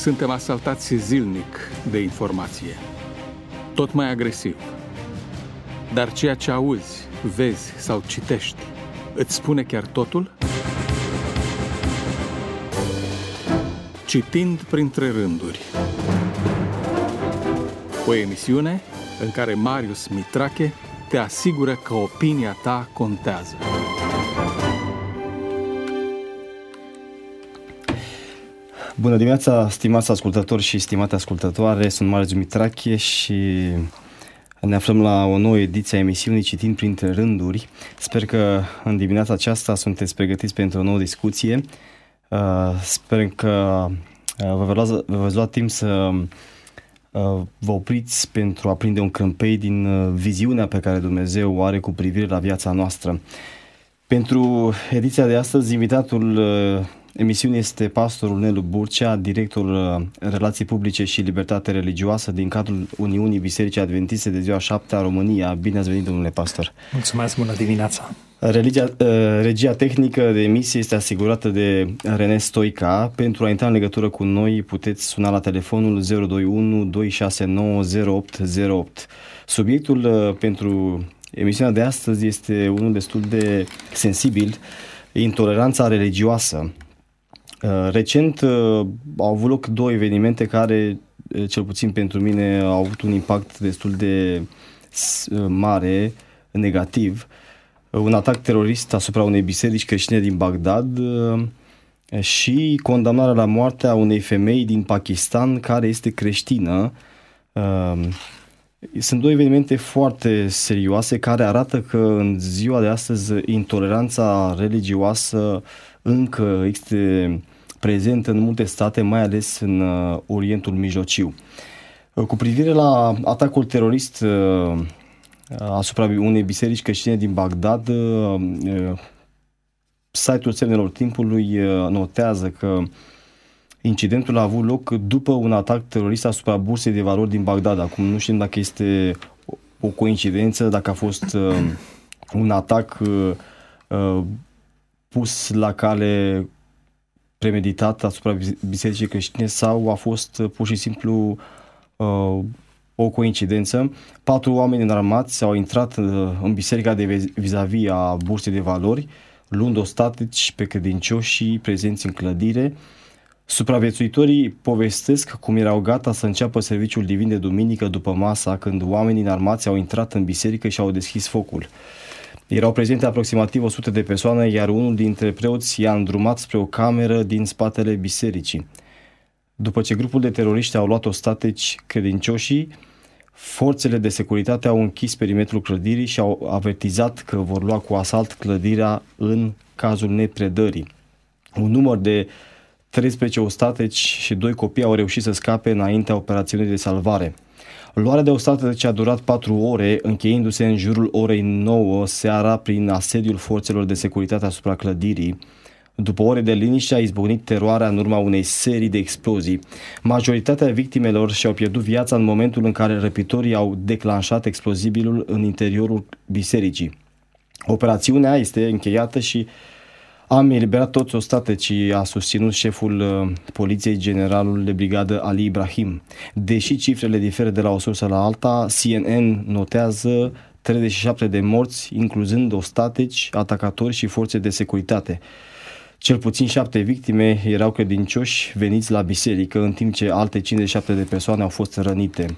Suntem asaltați zilnic de informație, tot mai agresiv. Dar ceea ce auzi, vezi sau citești, îți spune chiar totul? Citind printre rânduri. O emisiune în care Marius Mitrache te asigură că opinia ta contează. Bună dimineața, stimați ascultători și stimate ascultătoare, sunt Marius Mitrache și ne aflăm la o nouă ediție a emisiunii Citind printre rânduri. Sper că în dimineața aceasta sunteți pregătiți pentru o nouă discuție. Sper că vă veți lua timp să vă opriți pentru a prinde un crâmpei din viziunea pe care Dumnezeu o are cu privire la viața noastră. Pentru ediția de astăzi, invitatul emisiunii este pastorul Nelu Burcea, director Relații Publice și Libertate Religioasă din cadrul Uniunii Bisericii Adventiste de Ziua 7 a România. Bine ați venit, domnule pastor! Mulțumesc, bună dimineața! Regia tehnică de emisie este asigurată de René Stoica. Pentru a intra în legătură cu noi puteți suna la telefonul 021 269 0808. Subiectul pentru emisiunea de astăzi este unul destul de sensibil, intoleranța religioasă. Recent au avut loc două evenimente care, cel puțin pentru mine, au avut un impact destul de mare, negativ. Un atac terorist asupra unei biserici creștine din Bagdad și condamnarea la moarte a unei femei din Pakistan care este creștină. Sunt două evenimente foarte serioase care arată că în ziua de astăzi intoleranța religioasă încă este prezentă în multe state, mai ales în Orientul Mijlociu. Cu privire la atacul terorist asupra unei biserici creștine din Bagdad, site-ul Semnelor Timpului notează că incidentul a avut loc după un atac terorist asupra bursei de valori din Bagdad. Acum nu știm dacă este o coincidență, dacă a fost un atac pus la cale premeditat asupra bisericii creștine sau a fost pur și simplu o coincidență. 4 oameni înarmați au intrat în biserica de vis-a-vis a bursei de valori, luând ostatici pe credincioșii prezenți în clădire. Supraviețuitorii povestesc cum erau gata să înceapă serviciul divin de duminică după masa, când oamenii înarmați au intrat în biserică și au deschis focul. Erau prezente aproximativ 100 de persoane, iar unul dintre preoți i-a îndrumat spre o cameră din spatele bisericii. După ce grupul de teroriști au luat ostatici credincioșii, forțele de securitate au închis perimetrul clădirii și au avertizat că vor lua cu asalt clădirea în cazul nepredării. Un număr de 13 ostatici și 2 copii au reușit să scape înaintea operațiunii de salvare. Luarea de ostatici a durat 4 ore, încheiindu-se în jurul orei 9 seara prin asediul forțelor de securitate asupra clădirii. După ore de liniște a izbucnit teroarea în urma unei serii de explozii. Majoritatea victimelor și-au pierdut viața în momentul în care răpitorii au declanșat explozibilul în interiorul bisericii. Operațiunea este încheiată și am eliberat toți ostaticii, a susținut șeful poliției, generalul de brigadă Ali Ibrahim. Deși cifrele diferă de la o sursă la alta, CNN notează 37 de morți, incluzând ostatici, atacatori și forțe de securitate. Cel puțin 7 victime erau credincioși veniți la biserică, în timp ce alte 57 de persoane au fost rănite.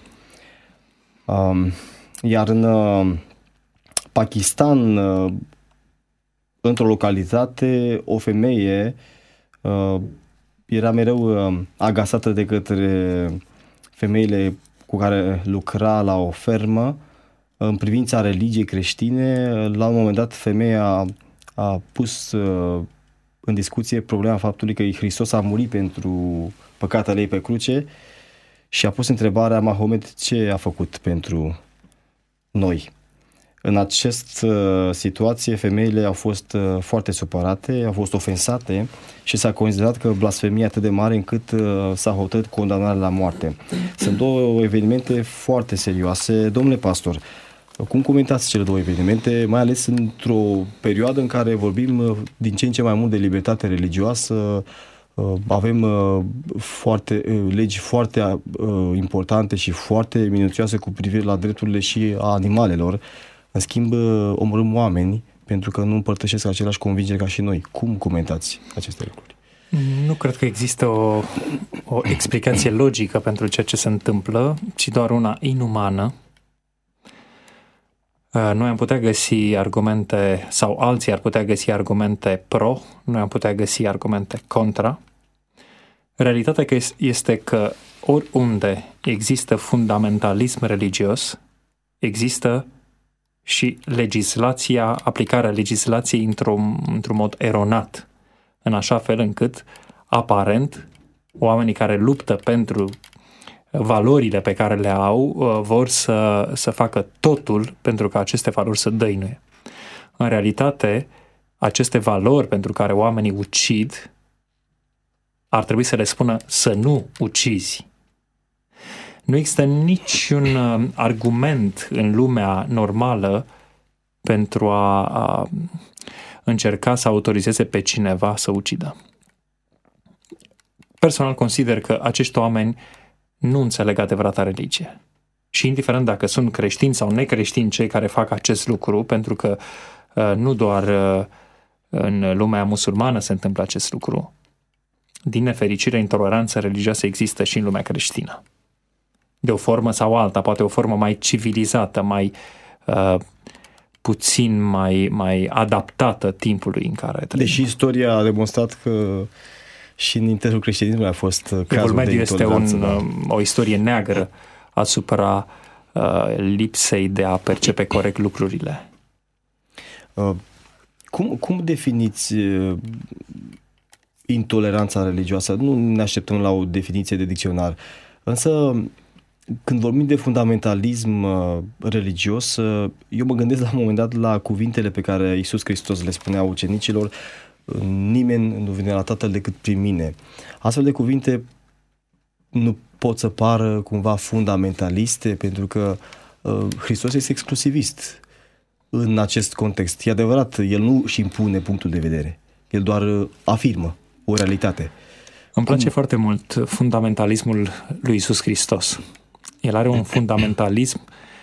Iar în Pakistan, într-o localitate, o femeie era mereu agasată de către femeile cu care lucra la o fermă în privința religiei creștine. La un moment dat, femeia a pus în discuție problema faptului că Hristos a murit pentru păcatele ei pe cruce și a pus întrebarea: Mahomet, ce a făcut pentru noi? În această situație, femeile au fost foarte supărate, au fost ofensate și s-a considerat că blasfemia atât de mare încât s-a hotărât condamnarea la moarte. Sunt două evenimente foarte serioase. Domnule pastor, cum comentați cele două evenimente, mai ales într-o perioadă în care vorbim din ce în ce mai mult de libertate religioasă, Avem legi foarte importante și foarte minuțioase cu privire la drepturile și a animalelor. În schimb, omorâm oameni pentru că nu împărtășesc aceleași convingeri ca și noi. Cum comentați aceste lucruri? Nu cred că există o explicație logică pentru ceea ce se întâmplă, ci doar una inumană. Noi am putea găsi argumente, sau alții ar putea găsi argumente pro, noi am putea găsi argumente contra. Realitatea este că oriunde există fundamentalism religios, există și aplicarea legislației într-un mod eronat, în așa fel încât, aparent, oamenii care luptă pentru valorile pe care le au vor să facă totul pentru ca aceste valori să dăinuie. În realitate, aceste valori pentru care oamenii ucid ar trebui să le spună să nu ucizi. Nu există niciun argument în lumea normală pentru a încerca să autorizeze pe cineva să ucidă. Personal consider că acești oameni nu înțeleg adevărata religie. Și indiferent dacă sunt creștini sau necreștini cei care fac acest lucru, pentru că nu doar în lumea musulmană se întâmplă acest lucru, din nefericire, intoleranța religioasă există și în lumea creștină. De o formă sau alta, poate o formă mai civilizată, mai puțin mai adaptată timpului în care trăim. Deși istoria a demonstrat că și în interiorul creștinismului a fost cazul de intoleranță. Este o istorie neagră asupra lipsei de a percepe corect lucrurile. Cum definiți intoleranța religioasă? Nu ne așteptăm la o definiție de dicționar, însă când vorbim de fundamentalism religios, eu mă gândesc la un moment dat la cuvintele pe care Iisus Hristos le spunea ucenicilor: nimeni nu vine la Tatăl decât prin mine. Astfel de cuvinte nu pot să pară cumva fundamentaliste, pentru că Hristos este exclusivist în acest context. E adevărat, El nu își impune punctul de vedere, El doar afirmă o realitate. Îmi place foarte mult fundamentalismul lui Iisus Hristos. El are un fundamentalism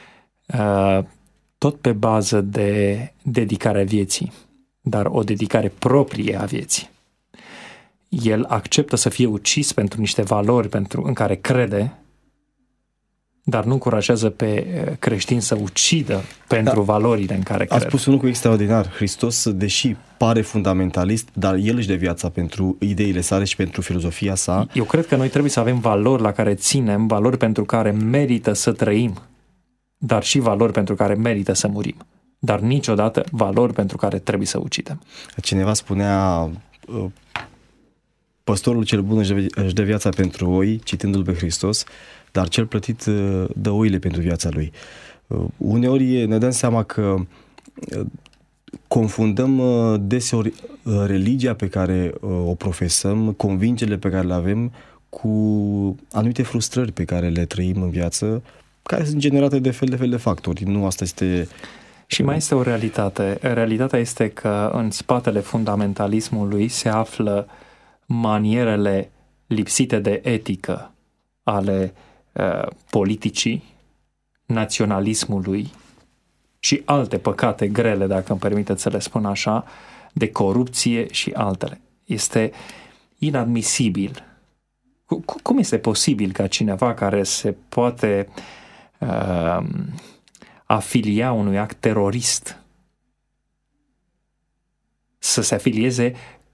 tot pe bază de dedicarea vieții, dar o dedicare proprie a vieții. El acceptă să fie ucis pentru niște valori în care crede, dar nu încurajează pe creștini să ucidă pentru valorile în care crede. A spus un lucru extraordinar. Hristos, deși pare fundamentalist, dar El își dă viața pentru ideile sale și pentru filozofia sa. Eu cred că noi trebuie să avem valori la care ținem, valori pentru care merită să trăim, dar și valori pentru care merită să murim. Dar niciodată valori pentru care trebuie să ucidem. Cineva spunea: păstorul cel bun își dă viața pentru oi, citându-l pe Hristos, dar cel plătit dă oile pentru viața lui. Uneori ne dăm seama că confundăm deseori religia pe care o profesăm, convingerile pe care le avem, cu anumite frustrări pe care le trăim în viață, care sunt generate de fel de factori. Nu asta este... Și mai este o realitate. Realitatea este că în spatele fundamentalismului se află manierele lipsite de etică ale politicii, naționalismului și alte păcate grele, dacă îmi permiteți să le spun așa, de corupție și altele. Este inadmisibil. Cum este posibil ca cineva care se poate afilia unui act terorist să se afilieze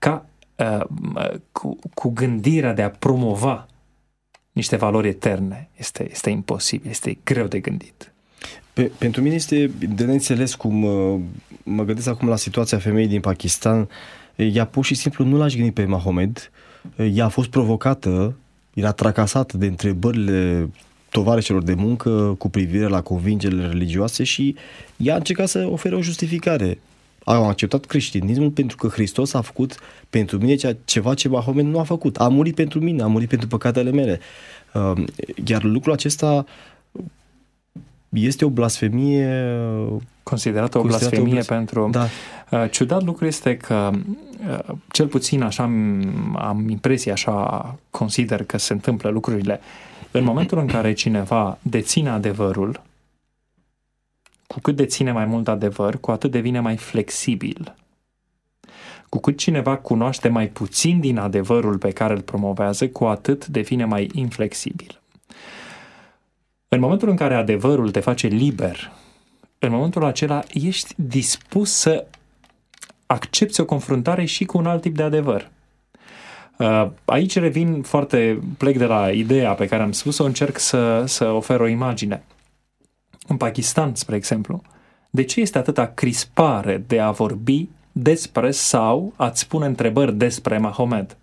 cu gândirea de a promova niște valori eterne? Este imposibil, este greu de gândit. Pentru mine este de neînțeles cum mă gândesc acum la situația femeii din Pakistan. Ea pur și simplu nu l-a jignit pe Mahomed, ea a fost provocată, era tracasată de întrebările tovarășilor de muncă cu privire la convingerile religioase și ea a încercat să ofere o justificare. Am acceptat creștinismul pentru că Hristos a făcut pentru mine ceva ce Mahomed nu a făcut. A murit pentru mine, a murit pentru păcatele mele. Iar lucrul acesta este o blasfemie considerată o blasfemie pentru... Da. Ciudat lucru este că, cel puțin așa am impresia, așa consider că se întâmplă lucrurile, în momentul în care cineva deține adevărul, cu cât deține mai mult adevăr, cu atât devine mai flexibil. Cu cât cineva cunoaște mai puțin din adevărul pe care îl promovează, cu atât devine mai inflexibil. În momentul în care adevărul te face liber, în momentul acela ești dispus să accepți o confruntare și cu un alt tip de adevăr. Aici plec de la ideea pe care am spus-o, încerc să ofer o imagine. În Pakistan, spre exemplu, de ce este atâta crispare de a vorbi despre sau a-ți pune întrebări despre Mahomed?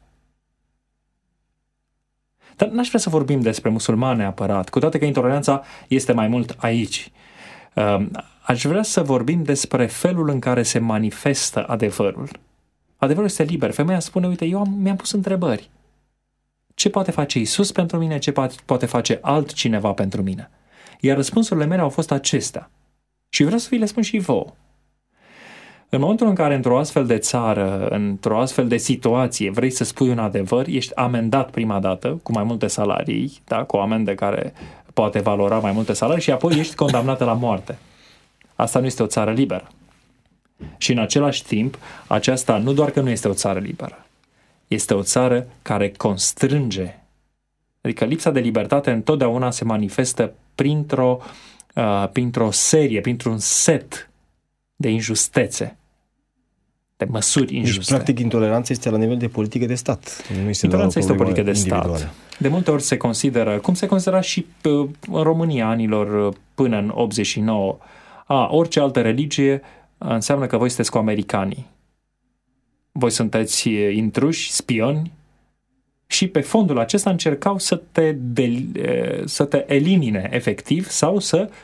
Dar n-aș vrea să vorbim despre musulmani neapărat, cu toate că intoleranța este mai mult aici. Aș vrea să vorbim despre felul în care se manifestă adevărul. Adevărul este liber. Femeia spune, uite, mi-am pus întrebări. Ce poate face Iisus pentru mine? Ce poate face altcineva pentru mine? Iar răspunsurile mele au fost acestea. Și vreau să vi le spun și vouă. În momentul în care într-o astfel de țară, într-o astfel de situație, vrei să spui un adevăr, ești amendat prima dată cu mai multe salarii, da? Cu o amendă care poate valora mai multe salarii și apoi ești condamnată la moarte. Asta nu este o țară liberă. Și în același timp, aceasta nu doar că nu este o țară liberă, este o țară care constrânge. Adică lipsa de libertate întotdeauna se manifestă printr-o serie, printr-un set de injustețe, de măsuri injuste. Deci, practic, intoleranța este la nivel de politică de stat. Intoleranța este o politică de stat. De multe ori se consideră, cum se considera și în România anilor până în 89, orice altă religie înseamnă că voi sunteți cu americanii. Voi sunteți intruși, spioni, și pe fondul acesta încercau să te elimine efectiv sau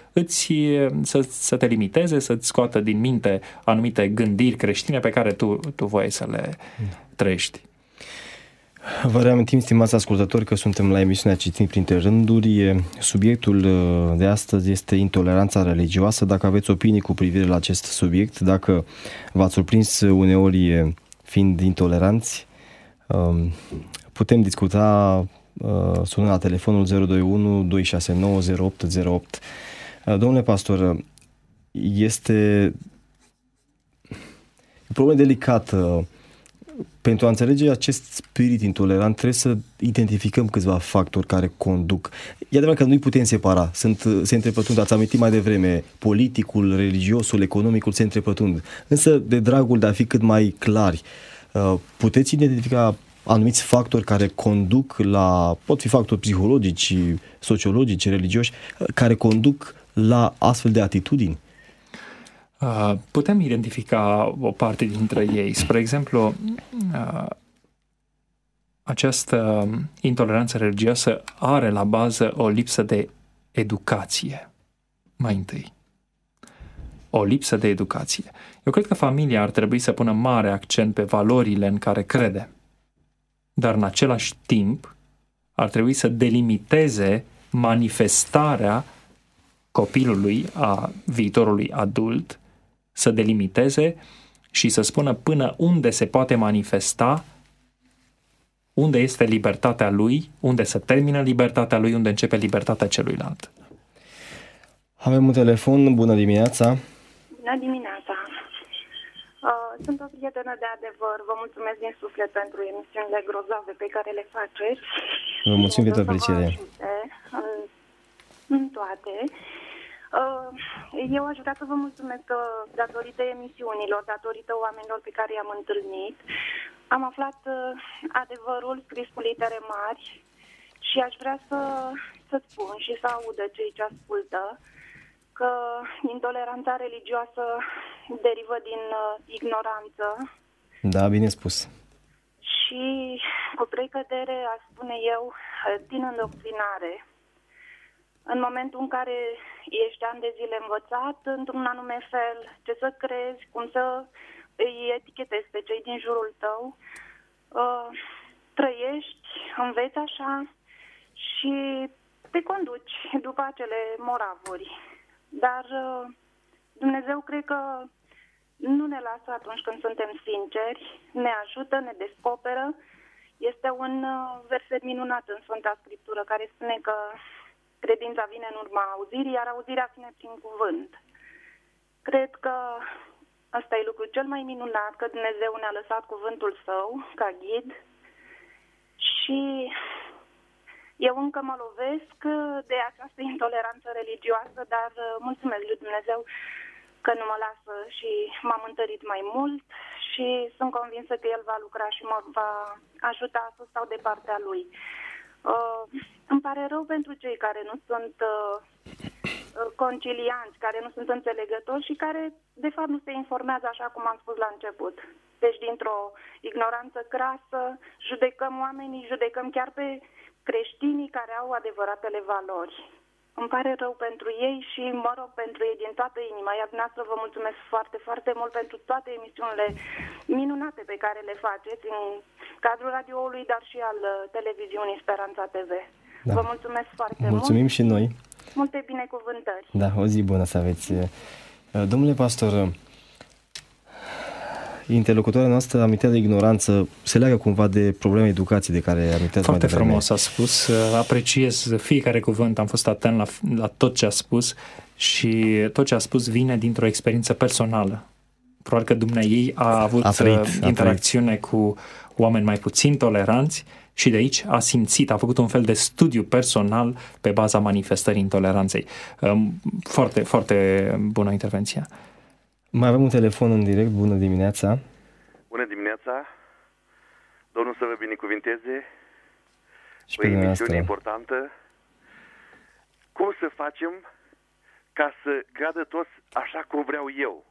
să te limiteze, să-ți scoată din minte anumite gândiri creștine pe care tu voiai să le trăiești. Vă reamintim, stimați ascultători, că suntem la emisiunea Citim printre rânduri. Subiectul de astăzi este intoleranța religioasă. Dacă aveți opinii cu privire la acest subiect, dacă v-ați surprins uneori fiind intoleranți, putem discuta sunând la telefonul 021 269 0808. Domnule pastor, este o problemă delicată. Pentru a înțelege acest spirit intolerant trebuie să identificăm câțiva factori care conduc. E adevărat că nu-i putem separa. Se întrepătrund, ați amintit mai devreme, politicul, religiosul, economicul se întrepătrund. Însă, de dragul de a fi cât mai clari, puteți identifica anumiți factori care conduc pot fi factori psihologici, sociologici, religioși, care conduc la astfel de atitudini? Putem identifica o parte dintre ei. Spre exemplu, această intoleranță religioasă are la bază o lipsă de educație, mai întâi. O lipsă de educație. Eu cred că familia ar trebui să pună mare accent pe valorile în care crede, dar în același timp ar trebui să delimiteze manifestarea copilului, a viitorului adult, să delimiteze și să spună până unde se poate manifesta, unde este libertatea lui, unde se termină libertatea lui, unde începe libertatea celuilalt. Avem un telefon. Bună dimineața! Bună dimineața! Sunt o prietenă de adevăr. Vă mulțumesc din suflet pentru emisiunile grozave pe care le faceți. Vă mulțumim pentru apreciere. În toate. Eu aș vrea să vă mulțumesc că datorită emisiunilor, datorită oamenilor pe care i-am întâlnit, am aflat adevărul scris cu litere mari și aș vrea să spun și să audă cei ce ascultă că intoleranța religioasă derivă din ignoranță. Da, bine spus. Și cu precădere, aș spune eu, din îndoctrinare. În momentul în care ești ani de zile învățat într-un anume fel, ce să crezi, cum să îi etichetezi pe cei din jurul tău, trăiești, înveți așa și te conduci după acele moravuri. dar Dumnezeu cred că nu ne lasă atunci când suntem sinceri, ne ajută, ne descoperă. Este un verset minunat în Sfânta Scriptură care spune că credința vine în urma auzirii, iar auzirea vine prin cuvânt. Cred că ăsta e lucrul cel mai minunat, că Dumnezeu ne-a lăsat cuvântul Său ca ghid și eu încă mă lovesc de această intoleranță religioasă, dar mulțumesc lui Dumnezeu că nu mă lasă și m-am întărit mai mult și sunt convinsă că El va lucra și mă va ajuta să stau de partea Lui. Îmi pare rău pentru cei care nu sunt concilianți, care nu sunt înțelegători și care de fapt nu se informează așa cum am spus la început. Deci dintr-o ignoranță crasă judecăm oamenii, judecăm chiar pe creștinii care au adevăratele valori. Îmi pare rău pentru ei și mă rog pentru ei din toată inima. Iar dumneavoastră vă mulțumesc foarte, foarte mult pentru toate emisiunile minunate pe care le faceți în cadrul radioului, dar și al televiziunii Speranța TV. Da. Vă mulțumesc foarte mult. Mulțumim și noi. Multe binecuvântări. Da, o zi bună să aveți. Domnule pastor, interlocutoarea noastră amintea de ignoranță, se leagă cumva de problema educației de care aminteați mai devreme. Foarte frumos a spus, apreciez fiecare cuvânt, am fost atent la tot ce a spus și tot ce a spus vine dintr-o experiență personală. Probabil că dumneaei a avut interacțiune cu oameni mai puțin toleranți și de aici a simțit, a făcut un fel de studiu personal pe baza manifestării intoleranței. Foarte, foarte bună intervenție. Mai avem un telefon în direct. Bună dimineața! Bună dimineața! Domnul să vă binecuvinteze. Și o emisiune importantă. Cum să facem ca să creadă toți așa cum vreau eu?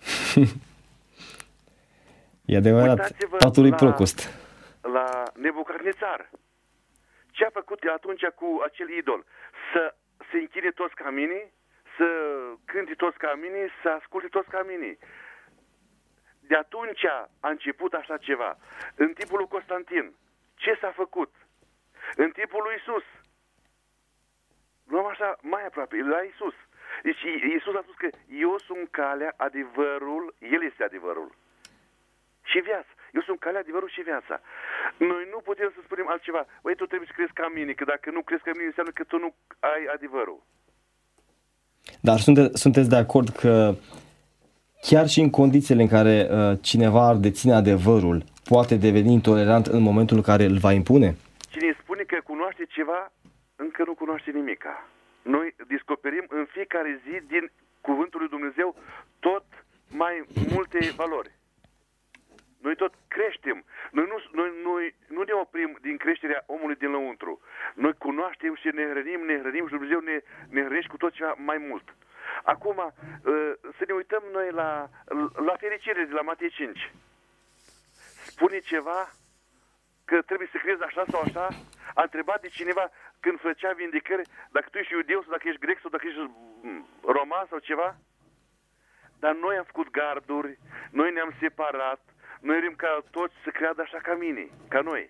E adevărat, tatălui Procost. La Nebucadnețar. Ce a făcut atunci cu acel idol? Să se închine toți ca mine, să cânte toți ca mine, să asculte toți ca mine. De atunci a început așa ceva. În timpul lui Constantin, ce s-a făcut? În timpul lui Iisus, luăm așa mai aproape, la Iisus. Deci Iisus a spus că eu sunt calea, adevărul, El este adevărul. Și viața. Eu sunt calea, adevărul și viața. Noi nu putem să spunem altceva. Băi, tu trebuie să crezi ca mine, că dacă nu crezi ca mine, înseamnă că tu nu ai adevărul. Dar sunteți de acord că chiar și în condițiile în care cineva ar deține adevărul, poate deveni intolerant în momentul în care îl va impune? Cine spune că cunoaște ceva, încă nu cunoaște nimica. Noi descoperim în fiecare zi din Cuvântul lui Dumnezeu tot mai multe valori. Noi tot creștem. Noi nu ne oprim din creșterea omului din lăuntru. Noi cunoaștem și ne hrănim și Dumnezeu ne hrănește cu tot ceva mai mult. Acum, să ne uităm noi la fericire de la Matei 5. Spune ceva că trebuie să crezi așa sau așa? A întrebat de cineva când făcea vindecări dacă tu ești iudeu sau dacă ești grec sau dacă ești roman sau ceva? Dar noi am făcut garduri, noi ne-am separat, noi vrem ca toți să creadă așa ca mine, ca noi.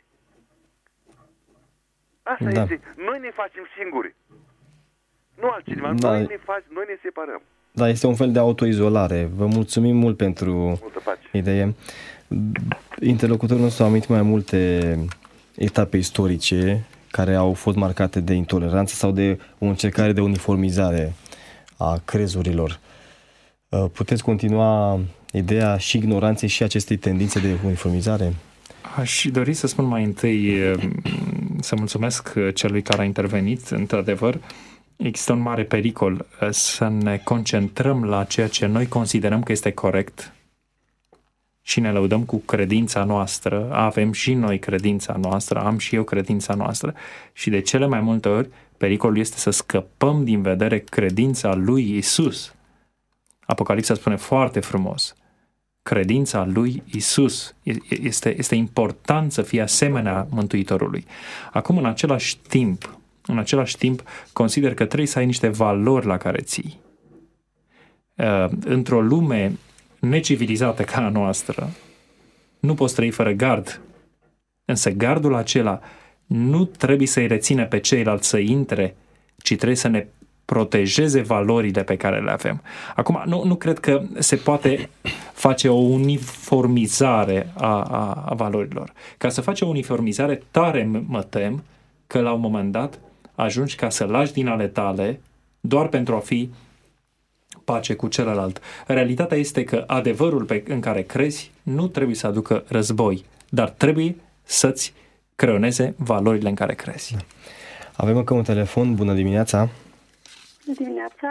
Asta este. Noi ne facem singuri. Nu altcineva. Noi ne separăm. Da, este un fel de autoizolare. Vă mulțumim mult pentru idee. Interlocutorul nostru a amintit mai multe etape istorice care au fost marcate de intoleranță sau de o încercare de uniformizare a crezurilor. Puteți continua ideea și ignoranței și acestei tendințe de uniformizare? Aș dori să spun mai întâi, să mulțumesc celui care a intervenit. Într-adevăr, există un mare pericol să ne concentrăm la ceea ce noi considerăm că este corect și ne lăudăm cu credința noastră. Avem și noi credința noastră, am și eu credința noastră și de cele mai multe ori pericolul este să scăpăm din vedere credința lui Isus. Apocalipsa spune foarte frumos, credința lui Isus este important să fie asemenea Mântuitorului. Acum, în același timp, consider că trebuie să ai niște valori la care ții. Într-o lume necivilizată ca a noastră, nu poți trăi fără gard, însă gardul acela nu trebuie să-i reține pe ceilalți să intre, ci trebuie să ne protejeze valorile pe care le avem. Acum, nu cred că se poate face o uniformizare a valorilor. Ca să faci o uniformizare, tare mă tem că la un moment dat ajungi ca să lași din ale tale doar pentru a fi pace cu celălalt. Realitatea este că adevărul în care crezi nu trebuie să aducă război, dar trebuie să-ți creioneze valorile în care crezi. Avem încă un telefon. Bună dimineața! Bună dimineața!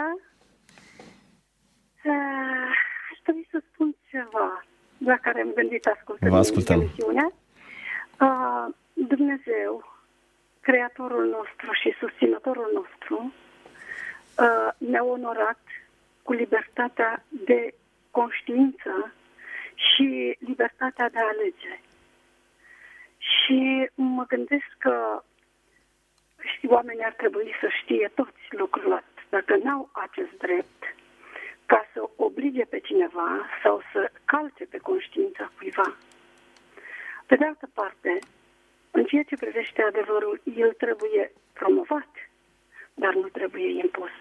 Aș trebui să spun ceva la care am gândit ascultând emisiunea. Dumnezeu, Creatorul nostru și susținătorul nostru, ne-a onorat cu libertatea de conștiință și libertatea de a alege. Și mă gândesc că oamenii ar trebui să știe toți lucrul ăsta. Dacă n-au acest drept ca să oblige pe cineva sau să calce pe conștiința cuiva. Pe de altă parte, în ceea ce privește adevărul, el trebuie promovat, dar nu trebuie impus.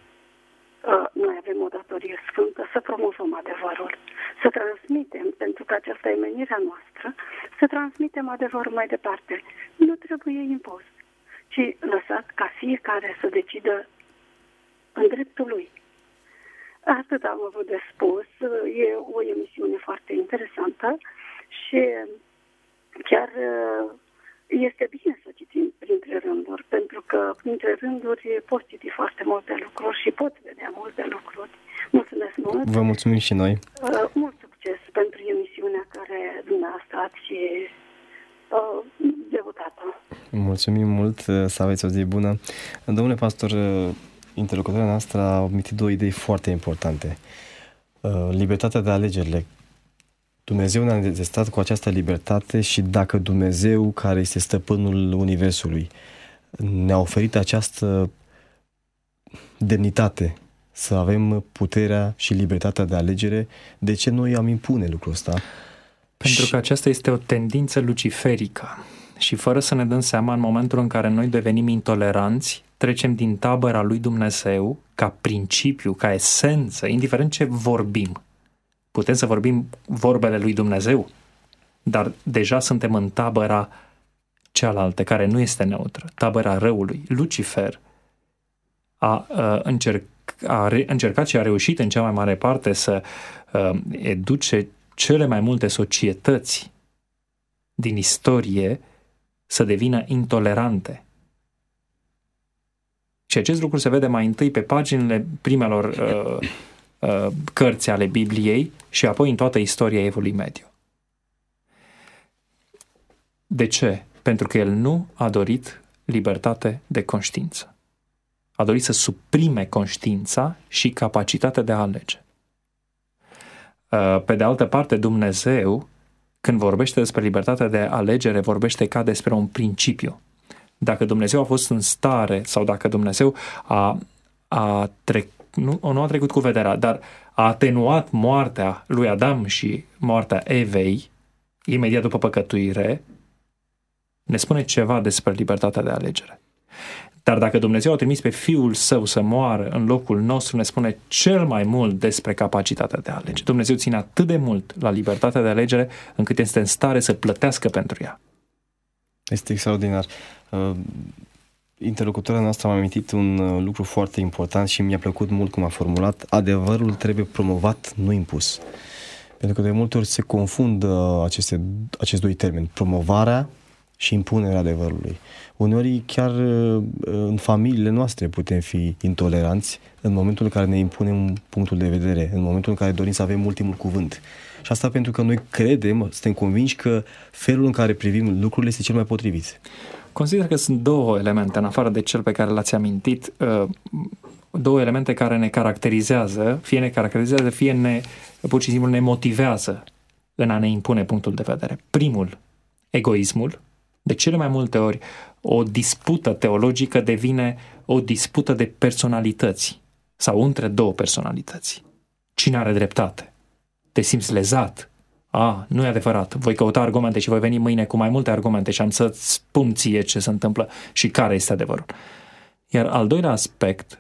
Noi avem o datorie sfântă să promovăm adevărul, să transmitem, pentru că aceasta e menirea noastră, să transmitem adevărul mai departe. Nu trebuie impus, ci lăsat ca fiecare să decidă în dreptul lui. Atât am avut de spus. E o emisiune foarte interesantă și chiar este bine să citim printre rânduri, pentru că printre rânduri poți citi foarte multe lucruri și poți vedea multe lucruri. Mulțumesc mult! Vă mulțumim și noi! Mult succes pentru emisiunea care dumneavoastră ați debutat-o. Mulțumim mult, să aveți o zi bună! Domnule pastor, interlocutoarea noastră a omitit două idei foarte importante. Libertatea de alegerile. Dumnezeu ne-a înzestrat cu această libertate și dacă Dumnezeu, care este stăpânul Universului, ne-a oferit această demnitate să avem puterea și libertatea de alegere, de ce noi am impune lucrul ăsta? Pentru că aceasta este o tendință luciferică și fără să ne dăm seama, în momentul în care noi devenim intoleranți, trecem din tabăra lui Dumnezeu ca principiu, ca esență, indiferent ce vorbim. Putem să vorbim vorbele lui Dumnezeu, dar deja suntem în tabăra cealaltă, care nu este neutră, tabăra răului. Lucifer a încercat și a reușit în cea mai mare parte să educe cele mai multe societăți din istorie să devină intolerante. Și acest lucru se vede mai întâi pe paginile primelor cărți ale Bibliei și apoi în toată istoria Evului Mediu. De ce? Pentru că el nu a dorit libertate de conștiință. A dorit să suprime conștiința și capacitatea de a alege. Pe de altă parte, Dumnezeu, când vorbește despre libertatea de alegere, vorbește ca despre un principiu. Dacă Dumnezeu a fost în stare sau dacă Dumnezeu nu a trecut cu vederea, dar a atenuat moartea lui Adam și moartea Evei, imediat după păcătuire, ne spune ceva despre libertatea de alegere. Dar dacă Dumnezeu a trimis pe Fiul Său să moară în locul nostru, ne spune cel mai mult despre capacitatea de a alege. Dumnezeu ține atât de mult la libertatea de alegere, încât este în stare să plătească pentru ea. Este extraordinar. Interlocutoarea noastră m-a amintit un lucru foarte important și mi-a plăcut mult cum a formulat. Adevărul trebuie promovat, nu impus. Pentru că de multe ori se confundă acești doi termeni, promovarea și impunerea adevărului. Uneori chiar în familiile noastre putem fi intoleranți în momentul în care ne impunem punctul de vedere, în momentul în care dorim să avem ultimul cuvânt. Și asta pentru că noi credem, suntem convinși că felul în care privim lucrurile este cel mai potrivit. Consider că sunt două elemente, în afară de cel pe care l-ați amintit, două elemente care ne caracterizează, fie pur și simplu ne motivează în a ne impune punctul de vedere. Primul, egoismul. De cele mai multe ori, o dispută teologică devine o dispută de personalități sau între două personalități. Cine are dreptate? Te simți lezat? Nu e adevărat. Voi căuta argumente și voi veni mâine cu mai multe argumente și am să-ți spun ție ce se întâmplă și care este adevărul. Iar al doilea aspect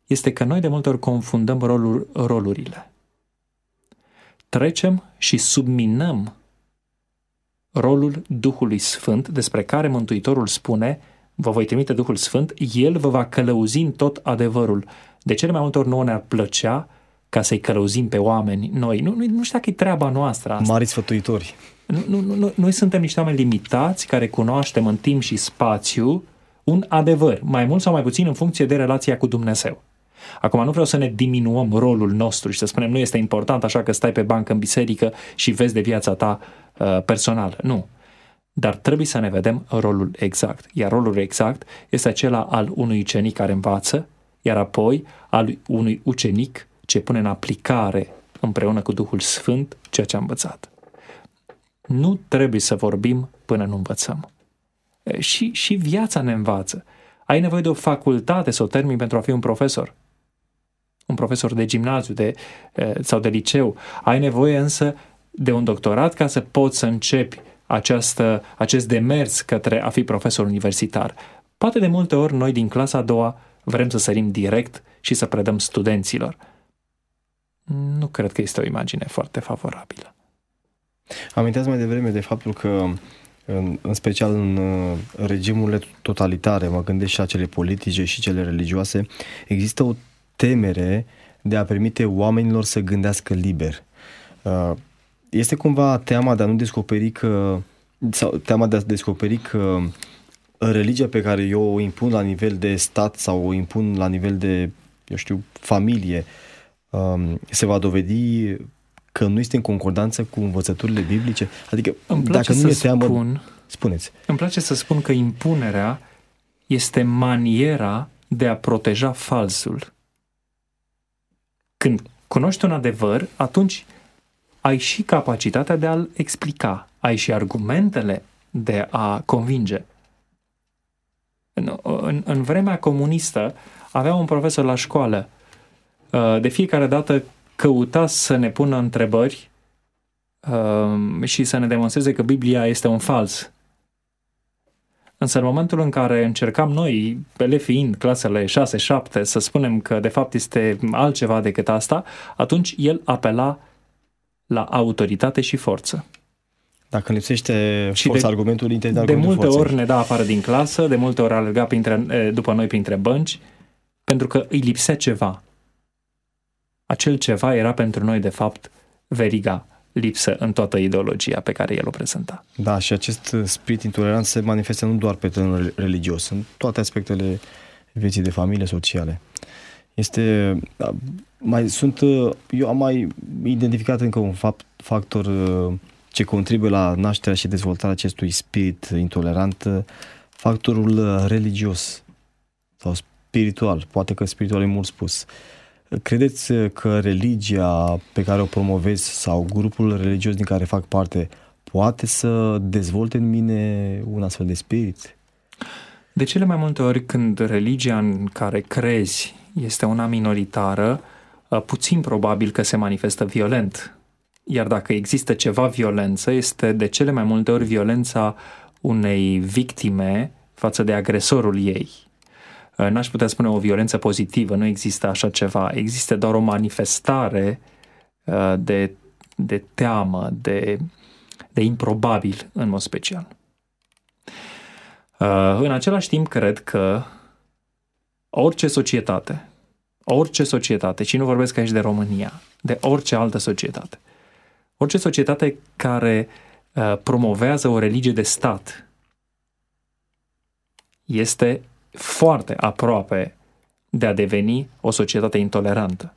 este că noi de multe ori confundăm rolurile. Trecem și subminăm rolul Duhului Sfânt, despre care Mântuitorul spune: vă voi trimite Duhul Sfânt, El vă va călăuzi în tot adevărul. De cele mai multe ori nouă ne-ar plăcea ca să-i călăuzim pe oameni noi. Nu știu dacă e treaba noastră asta. Mari sfătuitori. Noi suntem niște oameni limitați care cunoaștem în timp și spațiu un adevăr, mai mult sau mai puțin în funcție de relația cu Dumnezeu. Acum nu vreau să ne diminuăm rolul nostru și să spunem nu este important, așa că stai pe bancă în biserică și vezi de viața ta personală. Nu. Dar trebuie să ne vedem rolul exact. Iar rolul exact este acela al unui ucenic care învață, iar apoi al unui ucenic ce pune în aplicare împreună cu Duhul Sfânt ceea ce a învățat. Nu trebuie să vorbim până nu învățăm. Și viața ne învață. Ai nevoie de o facultate să o termini pentru a fi un profesor. Un profesor de gimnaziu sau de liceu. Ai nevoie însă de un doctorat ca să poți să începi acest demers către a fi profesor universitar. Poate de multe ori noi din clasa a doua vrem să sărim direct și să predăm studenților. Nu cred că este o imagine foarte favorabilă. Aminteați mai devreme de faptul că în special în regimurile totalitare, mă gândesc și la cele politice și cele religioase, există o temere de a permite oamenilor să gândească liber. Este cumva teama de a nu descoperi teama de a descoperi că religia pe care eu o impun la nivel de stat sau o impun la nivel de, familie, se va dovedi că nu este în concordanță cu învățăturile biblice? Adică, dacă nu e teamă, spuneți. Îmi place să spun că impunerea este maniera de a proteja falsul. Când cunoști un adevăr, atunci ai și capacitatea de a-l explica, ai și argumentele de a convinge. În vremea comunistă aveam un profesor la școală. De fiecare dată căuta să ne pună întrebări și să ne demonstreze că Biblia este un fals. Însă în momentul în care încercam noi, ele fiind clasele 6-7, să spunem că de fapt este altceva decât asta, atunci el apela la autoritate și forță. Dacă lipsește forța argumentului, de multe ori ne da afară din clasă, de multe ori alerga după noi printre bănci, pentru că îi lipsea ceva. Acel ceva era pentru noi, de fapt, veriga lipsă în toată ideologia pe care el o prezenta. Da, și acest spirit intolerant se manifestă nu doar pe planul religios, în toate aspectele vieții de familie, sociale. Eu am mai identificat încă un factor ce contribuie la nașterea și dezvoltarea acestui spirit intolerant, factorul religios sau spiritual. Poate că spiritual e mult spus. Credeți că religia pe care o promovezi sau grupul religios din care fac parte poate să dezvolte în mine un astfel de spirit? De cele mai multe ori când religia în care crezi este una minoritară, puțin probabil că se manifestă violent. Iar dacă există ceva violență, este de cele mai multe ori violența unei victime față de agresorul ei. N-aș putea spune o violență pozitivă, nu există așa ceva. Există doar o manifestare de teamă, de improbabil în mod special. În același timp, cred că orice societate, și nu vorbesc aici de România, de orice altă societate, orice societate care promovează o religie de stat este foarte aproape de a deveni o societate intolerantă.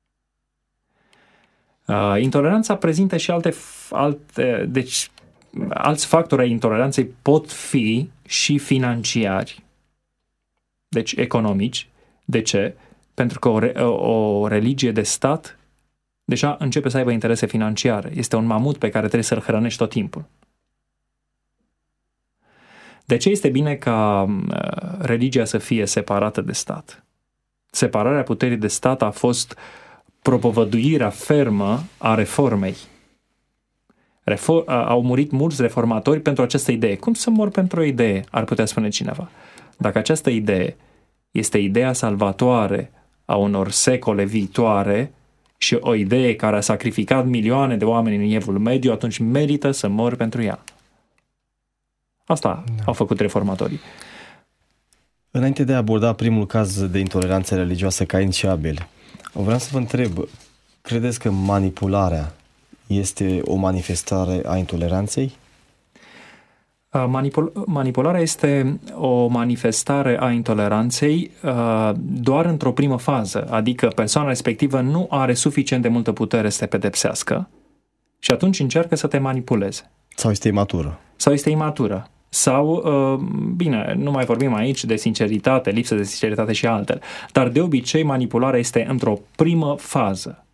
Intoleranța prezintă și deci alți factori ai intoleranței pot fi și financiari, deci economici. De ce? Pentru că o religie de stat deja începe să aibă interese financiare. Este un mamut pe care trebuie să-l hrănești tot timpul. De ce este bine ca religia să fie separată de stat? Separarea puterii de stat a fost propovăduirea fermă a reformei. Au murit mulți reformatori pentru această idee. Cum să mor pentru o idee, ar putea spune cineva. Dacă această idee este ideea salvatoare a unor secole viitoare și o idee care a sacrificat milioane de oameni în Evul Mediu, atunci merită să mor pentru ea. Asta au făcut reformatorii. Înainte de a aborda primul caz de intoleranță religioasă, Cain și Abel, vreau să vă întreb, credeți că manipularea este o manifestare a intoleranței? Manipularea este o manifestare a intoleranței doar într-o primă fază, adică persoana respectivă nu are suficient de multă putere să te pedepsească și atunci încearcă să te manipuleze. Sau este imatură. Sau, bine, nu mai vorbim aici de sinceritate, lipsă de sinceritate și altele, dar de obicei manipularea este într-o primă fază.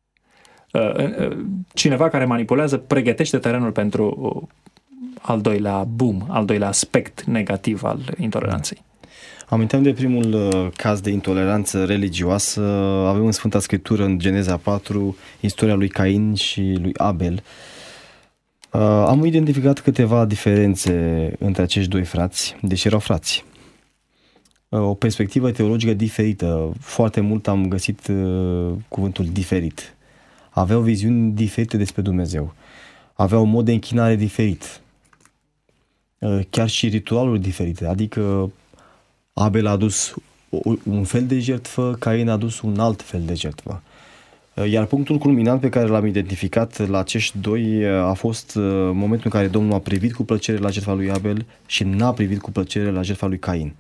Cineva care manipulează pregătește terenul pentru al doilea boom, al doilea aspect negativ al intoleranței. Aminteam de primul caz de intoleranță religioasă. Avem în Sfânta Scriptură, în Geneza 4, istoria lui Cain și lui Abel. Am identificat câteva diferențe între acești doi frați, deși erau frați. O perspectivă teologică diferită. Foarte mult am găsit cuvântul diferit. Aveau viziuni diferite despre Dumnezeu. Aveau un mod de închinare diferit. Chiar și ritualuri diferite. Adică Abel a adus un fel de jertfă, Cain a adus un alt fel de jertfă. Iar punctul culminant pe care l-am identificat la acești doi a fost momentul în care Domnul a privit cu plăcere la jertfa lui Abel și n-a privit cu plăcere la jertfa lui Cain.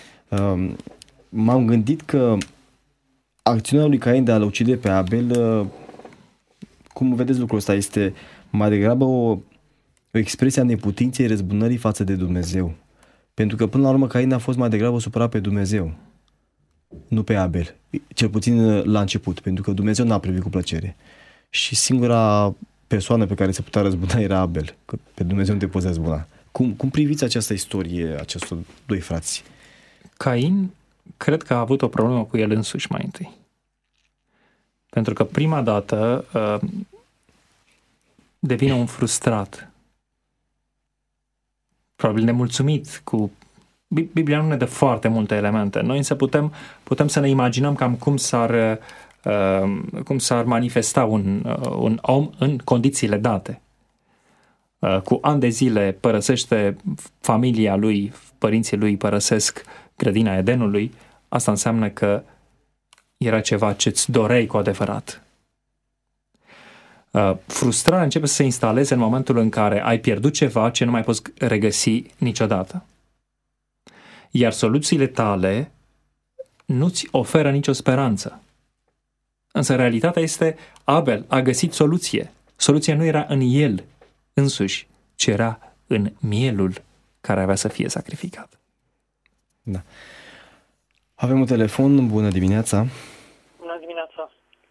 M-am gândit că acțiunea lui Cain de a-l ucide pe Abel, cum vedeți lucrul ăsta, este mai degrabă o expresie a neputinței răzbunării față de Dumnezeu. Pentru că până la urmă Cain a fost mai degrabă supărat pe Dumnezeu, nu pe Abel. Cel puțin la început, pentru că Dumnezeu n-a privit cu plăcere. Și singura persoană pe care se putea răzbuna era Abel, că pe Dumnezeu nu te poți răzbuna. Cum priviți această istorie, acestor doi frați? Cain, cred că a avut o problemă cu el însuși mai întâi. Pentru că prima dată devine un frustrat, probabil nemulțumit cu... Biblia nu ne dă foarte multe elemente. Noi însă putem să ne imaginăm cam cum s-ar manifesta un om în condițiile date. Cu ani de zile părăsește familia lui, părinții lui părăsesc grădina Edenului, asta înseamnă că era ceva ce-ți doreai cu adevărat. Frustrarea începe să se instaleze în momentul în care ai pierdut ceva ce nu mai poți regăsi niciodată. Iar soluțiile tale nu-ți oferă nicio speranță. Însă realitatea este, Abel a găsit soluție. Soluția nu era în el însuși, ci era în mielul care avea să fie sacrificat. Da. Avem un telefon. Bună dimineața! Bună dimineața!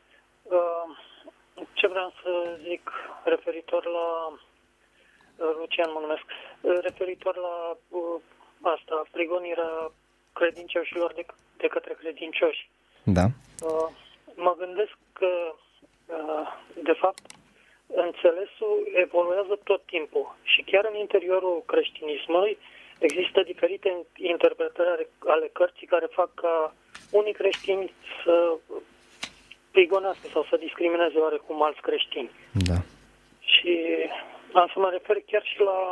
Ce vreau să zic referitor la... Lucian mă numesc. Referitor la asta, prigonirea credincioșilor de către credincioși. Da. Mă gândesc că, de fapt, înțelesul evoluează tot timpul și chiar în interiorul creștinismului există diferite interpretări ale cărții care fac ca unii creștini să prigonească sau să discrimineze oarecum alți creștini. Da. Și am să mă refer chiar și la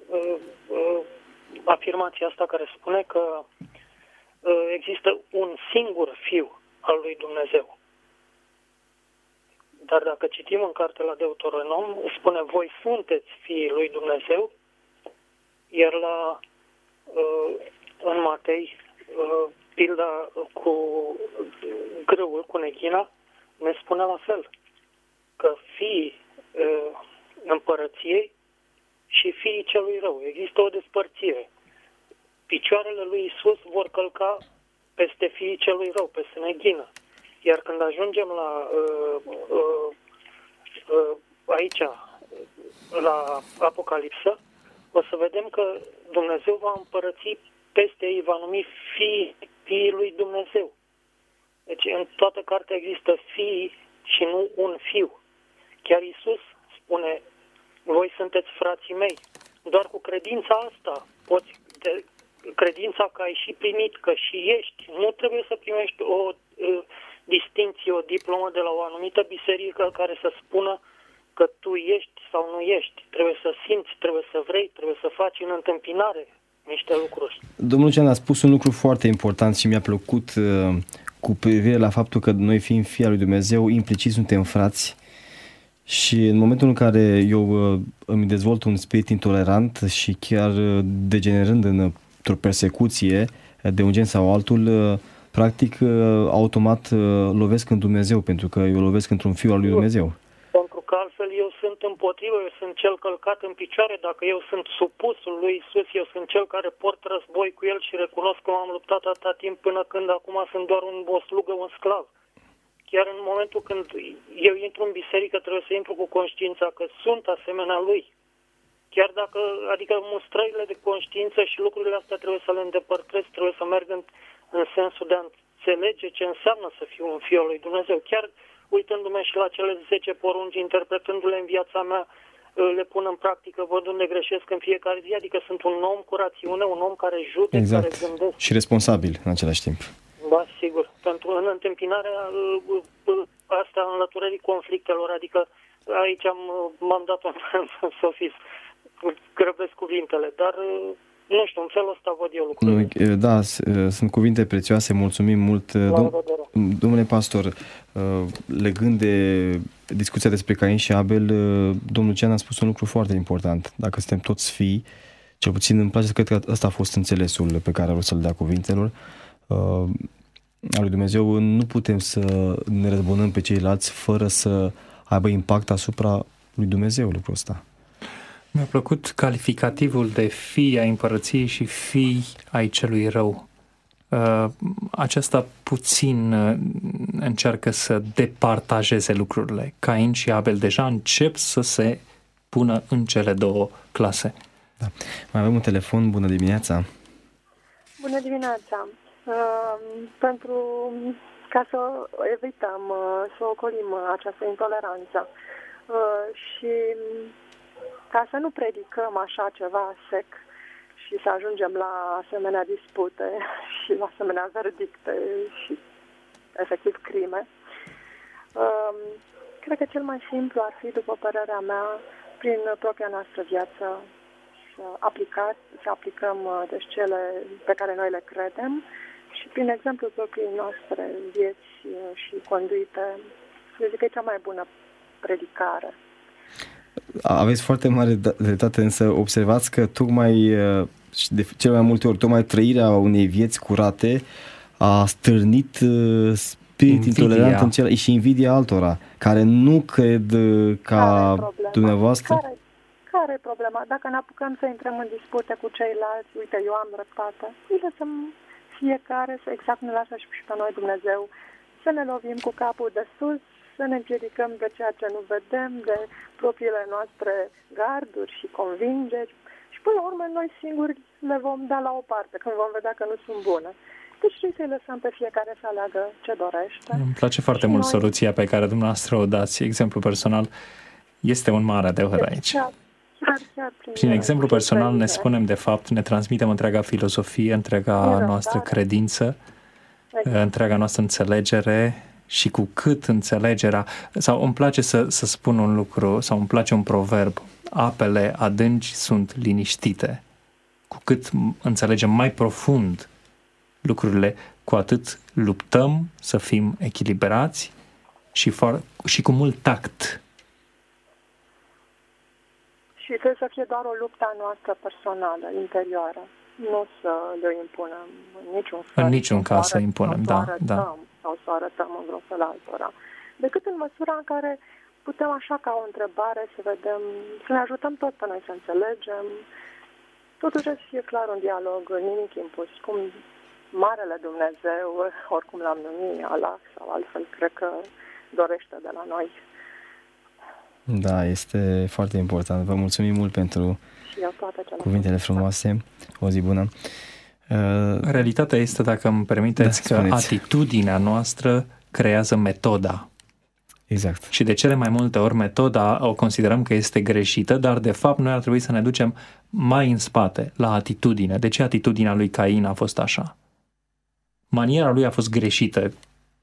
afirmația asta care spune că există un singur fiu al lui Dumnezeu. Dar dacă citim în cartea la Deuteronom, spune voi sunteți fiii lui Dumnezeu, iar în Matei, pilda cu grâul, cu neghina, ne spune la fel, că fiii împărăției și fiii celui rău. Există o despărțire. Picioarele lui Isus vor călca peste fiii celui rău, peste neghină. Iar când ajungem la aici, la Apocalipsă, o să vedem că Dumnezeu va împărăți peste ei, va numi fiii lui Dumnezeu. Deci în toată cartea există fii și nu un fiu. Chiar Iisus spune, voi sunteți frații mei. Doar cu credința asta credința că ai și primit, că și ești. Nu trebuie să primești distincție, o diplomă de la o anumită biserică care să spună că tu ești sau nu ești. Trebuie să simți, trebuie să vrei, trebuie să faci în întâmpinare niște lucruri. Domnul Lucian a spus un lucru foarte important și mi-a plăcut cu privire la faptul că noi, fiind fii al lui Dumnezeu, implicit suntem frați. Și în momentul în care eu îmi dezvolt un spirit intolerant și chiar degenerând într-o persecuție de un gen sau altul, practic, automat lovesc în Dumnezeu, pentru că eu lovesc într-un fiu al lui Dumnezeu. Pentru că altfel eu sunt împotrivă, eu sunt cel călcat în picioare, dacă eu sunt supusul lui Isus, eu sunt cel care port război cu el și recunosc că m-am luptat atâta timp până când acum sunt doar o slugă, un sclav. Chiar în momentul când eu intru în biserică, trebuie să intru cu conștiința că sunt asemenea lui. Chiar dacă, adică mustrările de conștiință și lucrurile astea trebuie să le îndepărtez, trebuie să merg în sensul de a înțelege ce înseamnă să fiu un fiu al lui Dumnezeu. Chiar uitându-mă și la cele 10 porunci, interpretându-le în viața mea, le pun în practică, văd unde greșesc în fiecare zi, adică sunt un om cu rațiune, un om care judecă, exact. Care gândesc. Și responsabil în același timp. Da, sigur. Pentru în întâmpinarea asta, înlăturării conflictelor, adică aici m-am dat un sofism, grăbesc cuvintele, dar nu știu, în felul ăsta văd eu lucrurile. Da, sunt cuvinte prețioase, mulțumim mult. Domnule pastor, legând de discuția despre Cain și Abel, domnul Lucian a spus un lucru foarte important. Dacă suntem toți fii, cel puțin îmi place, cred că ăsta a fost înțelesul pe care vreau să-l dea cuvintelor, al lui Dumnezeu, nu putem să ne răzbunăm pe ceilalți fără să aibă impact asupra lui Dumnezeu lucrul ăsta. Mi-a plăcut calificativul de fii ai împărăției și fii ai celui rău. Aceasta puțin încearcă să departajeze lucrurile. Cain și Abel deja încep să se pună în cele două clase. Da. Mai avem un telefon. Bună dimineața! Bună dimineața! Ca să evităm, să ocolim această intoleranță și ca să nu predicăm așa ceva sec și să ajungem la asemenea dispute și la asemenea verdicte și efectiv crime, cred că cel mai simplu ar fi, după părerea mea, prin propria noastră viață să aplicăm deci cele pe care noi le credem și prin exemplul propriei noastre vieți și conduite, eu zic că e cea mai bună predicare. Aveți foarte mare dreptate, însă observați că tocmai și de cele mai multe ori, tocmai trăirea unei vieți curate a stârnit spirit intolerant în cel și invidia altora, care nu cred ca dumneavoastră. Care e problema? Dacă ne apucăm să intrăm în dispute cu ceilalți, uite, eu am dreptate, îi lăsăm fiecare să examine la și pe noi Dumnezeu, să ne lovim cu capul de sus, să ne împiedicăm de ceea ce nu vedem, de propriile noastre garduri și convingeri și până la urmă noi singuri le vom da la o parte când vom vedea că nu sunt bune. Deci trebuie să-i lăsăm pe fiecare să aleagă ce dorește. Îmi place foarte mult soluția pe care dumneavoastră o dați, exemplu personal. Este un mare adevăr aici. Prin exemplu personal ne spunem, de fapt, ne transmitem întreaga filozofie, întreaga noastră credință, întreaga noastră înțelegere și cu cât înțelegerea, sau îmi place să spun un lucru, sau îmi place un proverb, apele adânci sunt liniștite. Cu cât înțelegem mai profund lucrurile, cu atât luptăm să fim echilibrați și cu mult tact. Și trebuie să fie doar o luptă a noastră personală, interioară. Nu să le impunem în niciun fel. În niciun caz să impunem, da. Sau să arătăm în vreun fel altora. Decât în măsura în care putem așa ca o întrebare să vedem, să ne ajutăm tot pe noi să înțelegem. Totuși să fie clar un dialog, nimic impus. Cum Marele Dumnezeu, oricum l-am numit, Allah sau altfel, cred că dorește de la noi. Da, este foarte important. Vă mulțumim mult pentru cuvintele frumoase. O zi bună. Realitatea este, dacă îmi permiteți, că atitudinea noastră creează metoda. Exact. Și de cele mai multe ori metoda o considerăm că este greșită, dar de fapt noi ar trebui să ne ducem mai în spate, la atitudine. De ce atitudinea lui Cain a fost așa? Maniera lui a fost greșită.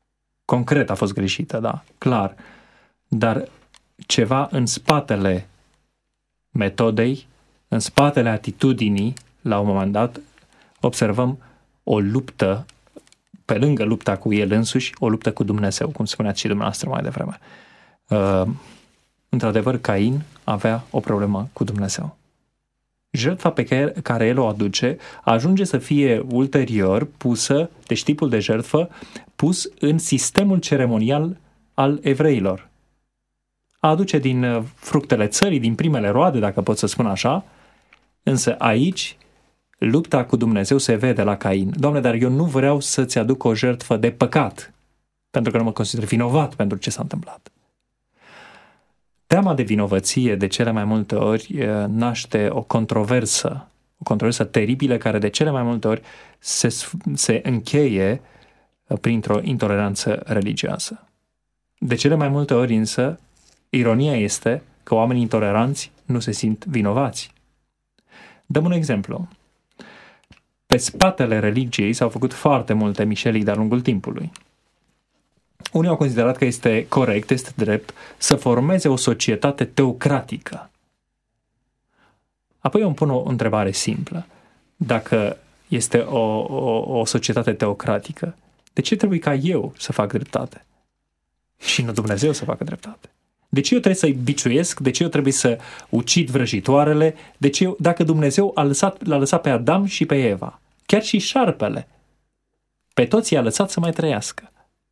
concret a fost greșită, da, clar. Dar ceva în spatele metodei, în spatele atitudinii, la un moment dat, observăm o luptă, pe lângă lupta cu el însuși, o luptă cu Dumnezeu, cum spuneați și dumneavoastră mai devreme. Într-adevăr, Cain avea o problemă cu Dumnezeu. Jertfa pe care el o aduce ajunge să fie ulterior pusă, deci tipul de jertfă, pus în sistemul ceremonial al evreilor. Aduce din fructele țării, din primele roade, dacă pot să spun așa, însă aici lupta cu Dumnezeu se vede la Cain. Doamne, dar eu nu vreau să-ți aduc o jertfă de păcat, pentru că nu mă consider vinovat pentru ce s-a întâmplat. Teama de vinovăție de cele mai multe ori naște o controversă teribilă care de cele mai multe ori se încheie printr-o intoleranță religioasă. De cele mai multe ori însă, ironia este că oamenii intoleranți nu se simt vinovați. Dăm un exemplu. Pe spatele religiei s-au făcut foarte multe mișelii de-a lungul timpului. Unii au considerat că este corect, este drept să formeze o societate teocratică. Apoi eu îmi pun o întrebare simplă. Dacă este o societate teocratică, de ce trebuie ca eu să fac dreptate? Și nu Dumnezeu să facă dreptate? De ce eu trebuie să-i biciuiesc? De ce eu trebuie să ucid vrăjitoarele? De ce dacă Dumnezeu l-a lăsat pe Adam și pe Eva, chiar și șarpele, pe toți i-a lăsat să mai trăiască?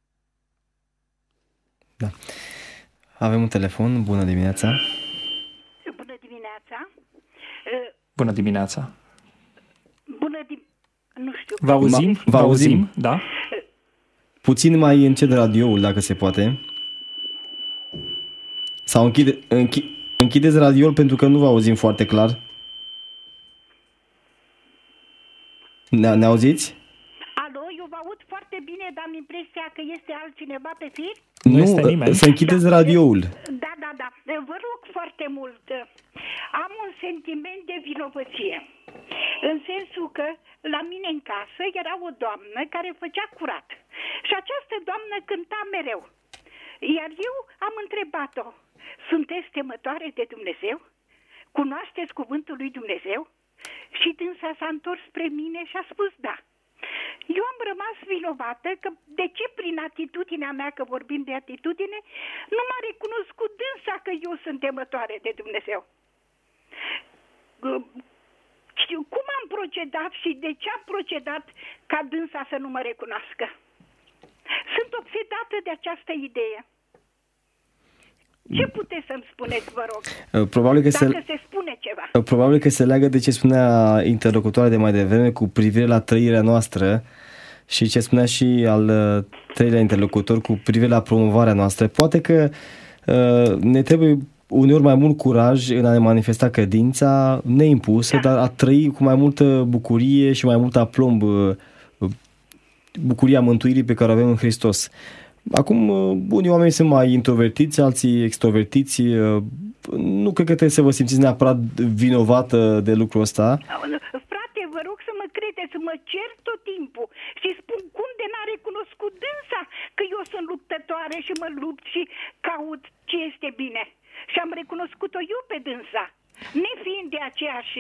Da. Avem un telefon. Bună dimineața. Bună dimineața. Bună dimineața. Nu știu. Vă auzim, da? Puțin mai încet radioul, dacă se poate. Sau închideți radioul pentru că nu vă auzim foarte clar. Ne auziți? Alo, eu vă aud foarte bine, dar am impresia că este altcineva pe fir? Nu este nimeni. Să închideți radioul. Da. Vă rog foarte mult. Am un sentiment de vinovăție. În sensul că la mine în casă era o doamnă care făcea curat. Și această doamnă cânta mereu. Iar eu am întrebat-o: sunteți temătoare de Dumnezeu? Cunoașteți cuvântul lui Dumnezeu? Și dânsa s-a întors spre mine și a spus da. Eu am rămas vinovată că de ce prin atitudinea mea, că vorbim de atitudine, nu m-a recunoscut dânsa că eu sunt temătoare de Dumnezeu. Cum am procedat și de ce am procedat ca dânsa să nu mă recunoască? Sunt obsedată de această idee. Ce puteți să-mi spuneți, vă rog? Probabil că se spune ceva. Probabil că se leagă de ce spunea interlocutoarea de mai devreme cu privire la trăirea noastră și ce spunea și al treilea interlocutor cu privire la promovarea noastră. Poate că ne trebuie uneori mai mult curaj în a ne manifesta credința neimpusă, dar a trăi cu mai multă bucurie și mai mult aplomb bucuria mântuirii pe care o avem în Hristos. Acum, unii oameni sunt mai introvertiți, alții extrovertiți. Nu cred că trebuie să vă simțiți neapărat vinovată de lucrul ăsta. Frate, vă rog să mă credeți, mă cer tot timpul și spun cum de n-a recunoscut dânsa că eu sunt luptătoare și mă lupt și caut ce este bine. Și am recunoscut-o eu pe dânsa, nefiind de aceeași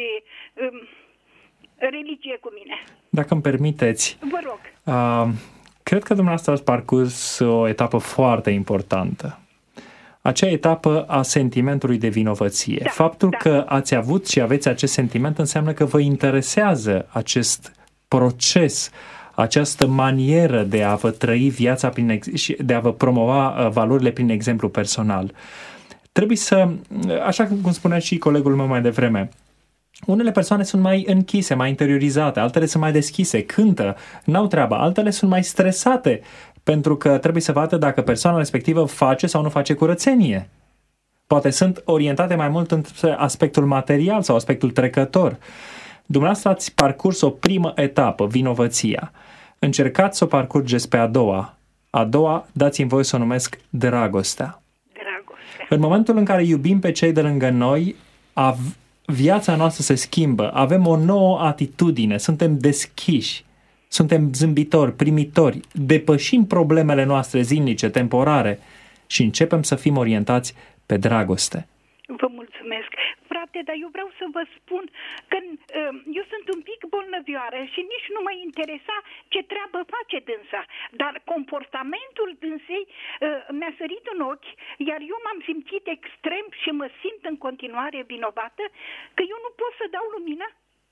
religie cu mine. Dacă îmi permiteți, vă rog. Cred că dumneavoastră ați parcurs o etapă foarte importantă. Acea etapă a sentimentului de vinovăție. Da, Faptul că ați avut și aveți acest sentiment înseamnă că vă interesează acest proces, această manieră de a vă trăi viața și de a vă promova valorile prin exemplu personal. Trebuie să, așa cum spunea și colegul meu mai devreme, unele persoane sunt mai închise, mai interiorizate, altele sunt mai deschise, cântă, n-au treaba, altele sunt mai stresate, pentru că trebuie să vadă dacă persoana respectivă face sau nu face curățenie. Poate sunt orientate mai mult între aspectul material sau aspectul trecător. Dumneavoastră ați parcurs o primă etapă, vinovăția. Încercați să o parcurgeți pe a doua. A doua, dați-mi voie să o numesc dragostea. În momentul în care iubim pe cei de lângă noi, viața noastră se schimbă, avem o nouă atitudine, suntem deschiși, suntem zâmbitori, primitori, depășim problemele noastre zilnice, temporare și începem să fim orientați pe dragoste. Vă mulțumesc. Frate, dar eu vreau să vă spun că eu sunt un pic bolnăvioară și nici nu mă interesa ce treabă face dânsa, dar comportamentul dânsei mi-a sărit în ochi, iar eu m-am simțit extrem și mă simt în continuare vinovată că eu nu pot să dau lumină.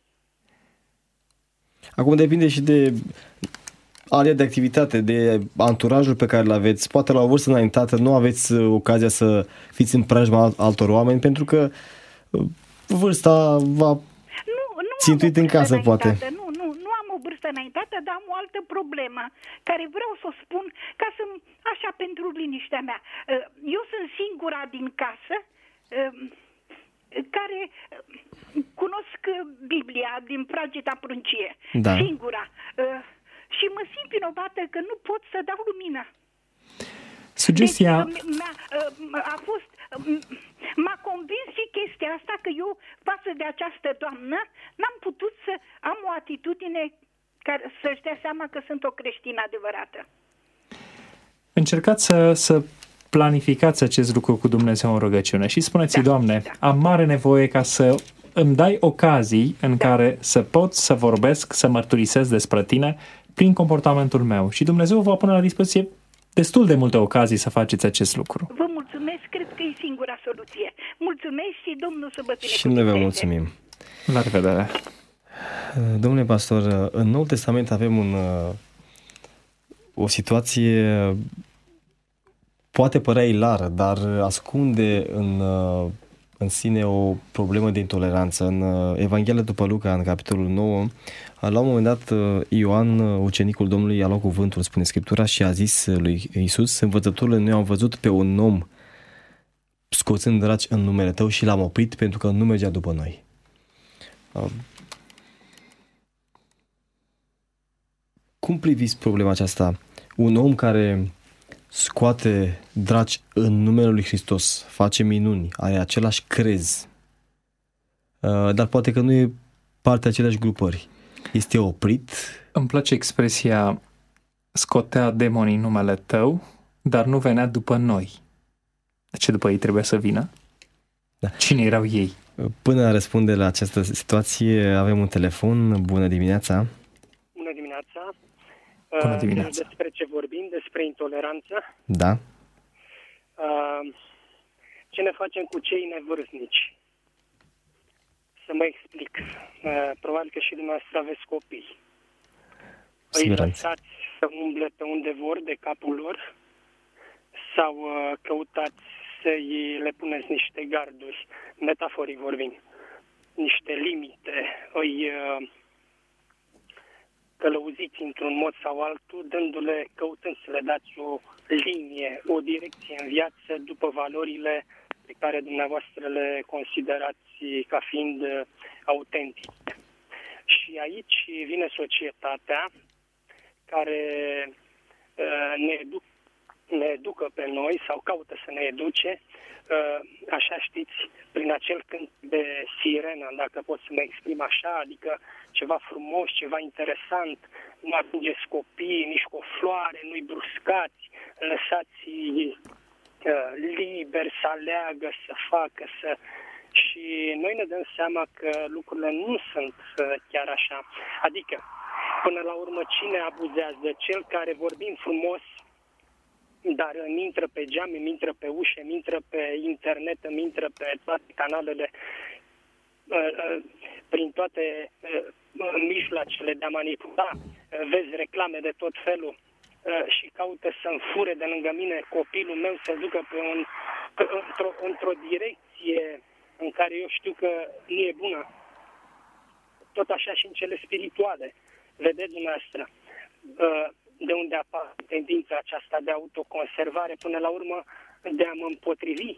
Acum depinde și de area de activitate, de anturajul pe care îl aveți. Poate la o vârstă înaintată nu aveți ocazia să fiți în preajma altor oameni, pentru că vârsta va țintuit în casă, poate. Nu am o vârstă înaintată, dar am o altă problemă, care vreau să o spun ca să, așa, pentru liniștea mea. Eu sunt singura din casă care cunosc Biblia din pragita pruncie. Da. Singura. Și mă simt vinovată că nu pot să dau lumină. Sugestia... M-a convins și chestia asta că eu, față de această doamnă, n-am putut să am o atitudine care să-și dea seama că sunt o creștină adevărată. Încercați să planificați acest lucru cu Dumnezeu în rugăciune și spuneți-i, Doamne, am mare nevoie ca să îmi dai ocazii în care să pot să vorbesc, să mărturisesc despre tine prin comportamentul meu. Și Dumnezeu vă va pune la dispoziție destul de multe ocazii să faceți acest lucru. Vă mulțumesc, cred că e singura soluție. Mulțumesc și Domnul să vă binecuvânteze. Și noi vă mulțumim. La revedere. Domnule pastor, în Noul Testament avem o situație poate părea ilară, dar ascunde în sine o problemă de intoleranță. În Evanghelia după Luca, în capitolul 9, la un moment dat Ioan, ucenicul Domnului, a luat cuvântul, spune Scriptura, și a zis lui Iisus: Învățătorule, noi am văzut pe un om scoțând draci în numele Tău și l-am oprit pentru că nu mergea după noi. Cum priviți problema aceasta? Un om care scoate draci în numele lui Hristos, face minuni, are același crez, dar poate că nu e partea aceleași grupări. Este oprit? Îmi place expresia scotea demonii în numele Tău, dar nu venea după noi. De ce după ei trebuie să vină? Da. Cine erau ei? Până a răspunde la această situație, avem un telefon. Bună dimineața! Bună dimineața! Bună dimineața! Despre ce vorbim? Despre intoleranță? Da. Ce ne facem cu cei nevârstnici? Să mă explic. Probabil că și dumneavoastră aveți copii. Îi lăsați să umble pe unde vor de capul lor sau căutați să-i le puneți niște garduri, metaforic vorbind, niște limite, îi călăuziți într-un mod sau altul, căutând să le dați o linie, o direcție în viață după valorile pe care dumneavoastră le considerați ca fiind autentice. Și aici vine societatea care ne educă pe noi sau caută să ne educe, așa știți, prin acel cânt de sirenă, dacă pot să mă exprim așa, adică ceva frumos, ceva interesant, nu atingeți copiii, nici cu o floare, nu-i bruscați, lăsați-i liber să aleagă, să facă, Și noi ne dăm seama că lucrurile nu sunt chiar așa. Adică, până la urmă, cine abuzează? Cel care, vorbim frumos, dar îmi intră pe geam, îmi intră pe ușă, îmi intră pe internet, îmi intră pe toate canalele, prin toate mijloacele de a manipula, vezi reclame de tot felul și caută să-mi fure de lângă mine copilul meu, să-l ducă într-o direcție în care eu știu că nu e bună. Tot așa și în cele spirituale. Vedeți dumneavoastră de unde apare tendința aceasta de autoconservare, până la urmă de a mă împotrivi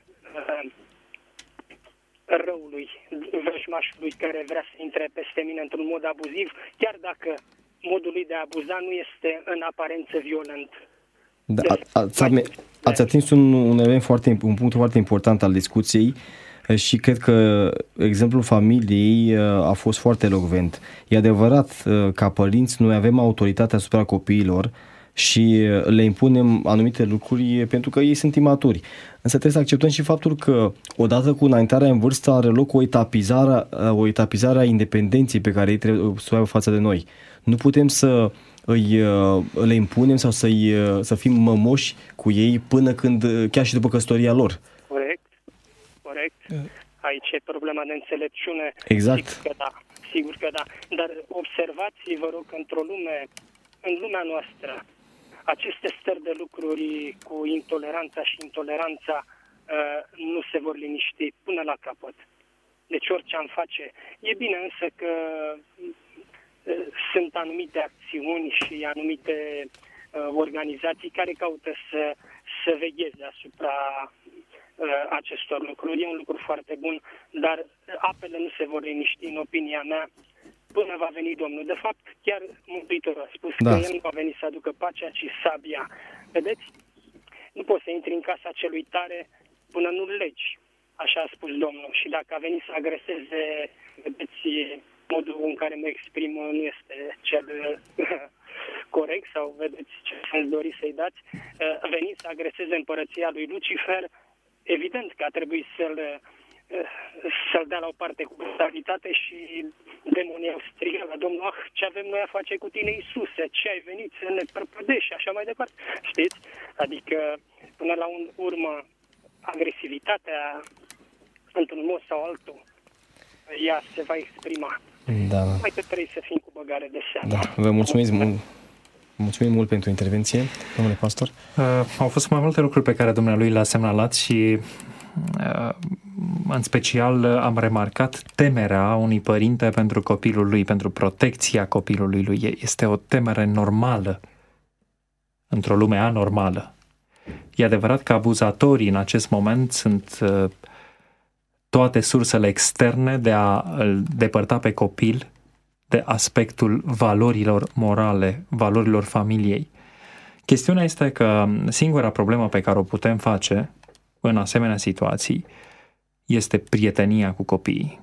răului, vrăjmașului care vrea să intre peste mine într-un mod abuziv, chiar dacă modul lui de a abuza nu este în aparență violent. Da, ați atins un punct foarte important al discuției. Și cred că exemplul familiei a fost foarte elocvent. E adevărat, ca părinți, noi avem autoritatea asupra copiilor și le impunem anumite lucruri pentru că ei sunt imaturi. Însă trebuie să acceptăm și faptul că odată cu înaintarea în vârstă are loc o etapizare a independenței pe care ei trebuie să o aibă față de noi. Nu putem să le impunem sau să fim mămoși cu ei până când, chiar și după căsătoria lor. Corect. Aici e problema de înțelepciune. Exact. Sigur că da. Dar observați, vă rog, în lumea noastră, aceste stări de lucruri cu intoleranța și intoleranța nu se vor liniști până la capăt. Deci orice am face. E bine însă că sunt anumite acțiuni și anumite organizații care caută să vegheze asupra acestor lucruri. E un lucru foarte bun, dar apele nu se vor liniști, în opinia mea, până va veni Domnul. De fapt, chiar Mântuitorul a spus că El nu va veni să aducă pacea, ci sabia. Vedeți? Nu poți să intri în casa celui tare până nu-l legi. Așa a spus Domnul. Și dacă a venit să agreseze, vedeți, modul în care mă exprim nu este cel corect, sau vedeți ce sens dori să-i dați. A venit să agreseze împărăția lui Lucifer. Evident că a trebuit să-l dea la o parte cu brutalitate și demonii au strigat la Domnul: ce avem noi a face cu tine, Iisuse? Ce ai venit să ne prăpădești și așa mai departe? Știți? Adică, până la urmă, agresivitatea, într-un mod sau altul, ea se va exprima. Da. Mai că trebuie să fim cu băgare de seamă. Da. Vă mulțumim mult pentru intervenție, domnule pastor. Au fost mai multe lucruri pe care dumnealui le-a semnalat și în special am remarcat temerea unui părinte pentru copilul lui, pentru protecția copilului lui. Este o temere normală într-o lume anormală. E adevărat că abuzatorii în acest moment sunt toate sursele externe de a îl depărta pe copil de aspectul valorilor morale, valorilor familiei. Chestiunea este că singura problemă pe care o putem face în asemenea situații este prietenia cu copiii.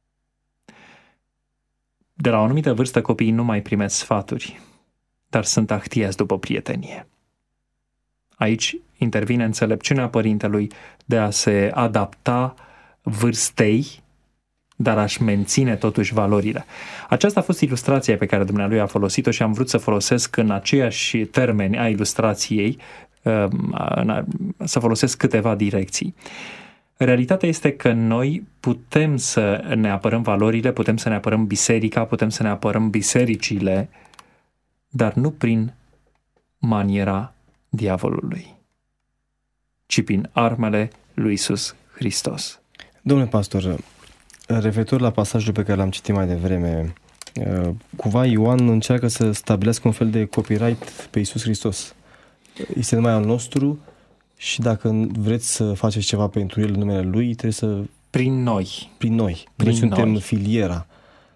De la o anumită vârstă copiii nu mai primesc sfaturi, dar sunt ahtiați după prietenie. Aici intervine înțelepciunea părintelui de a se adapta vârstei, dar aș menține totuși valorile. Aceasta a fost ilustrația pe care dumnealui a folosit-o și am vrut să folosesc în aceiași termeni a ilustrației, să folosesc câteva direcții. Realitatea este că noi putem să ne apărăm valorile, putem să ne apărăm biserica, putem să ne apărăm bisericile, dar nu prin maniera diavolului, ci prin armele lui Iisus Hristos. Domnule pastor, referitor la pasajul pe care l-am citit mai devreme, cumva Ioan încearcă să stabilească un fel de copyright pe Iisus Hristos. Este numai al nostru și dacă vreți să faceți ceva pentru El în numele Lui, trebuie să... Prin noi. Noi suntem filiera.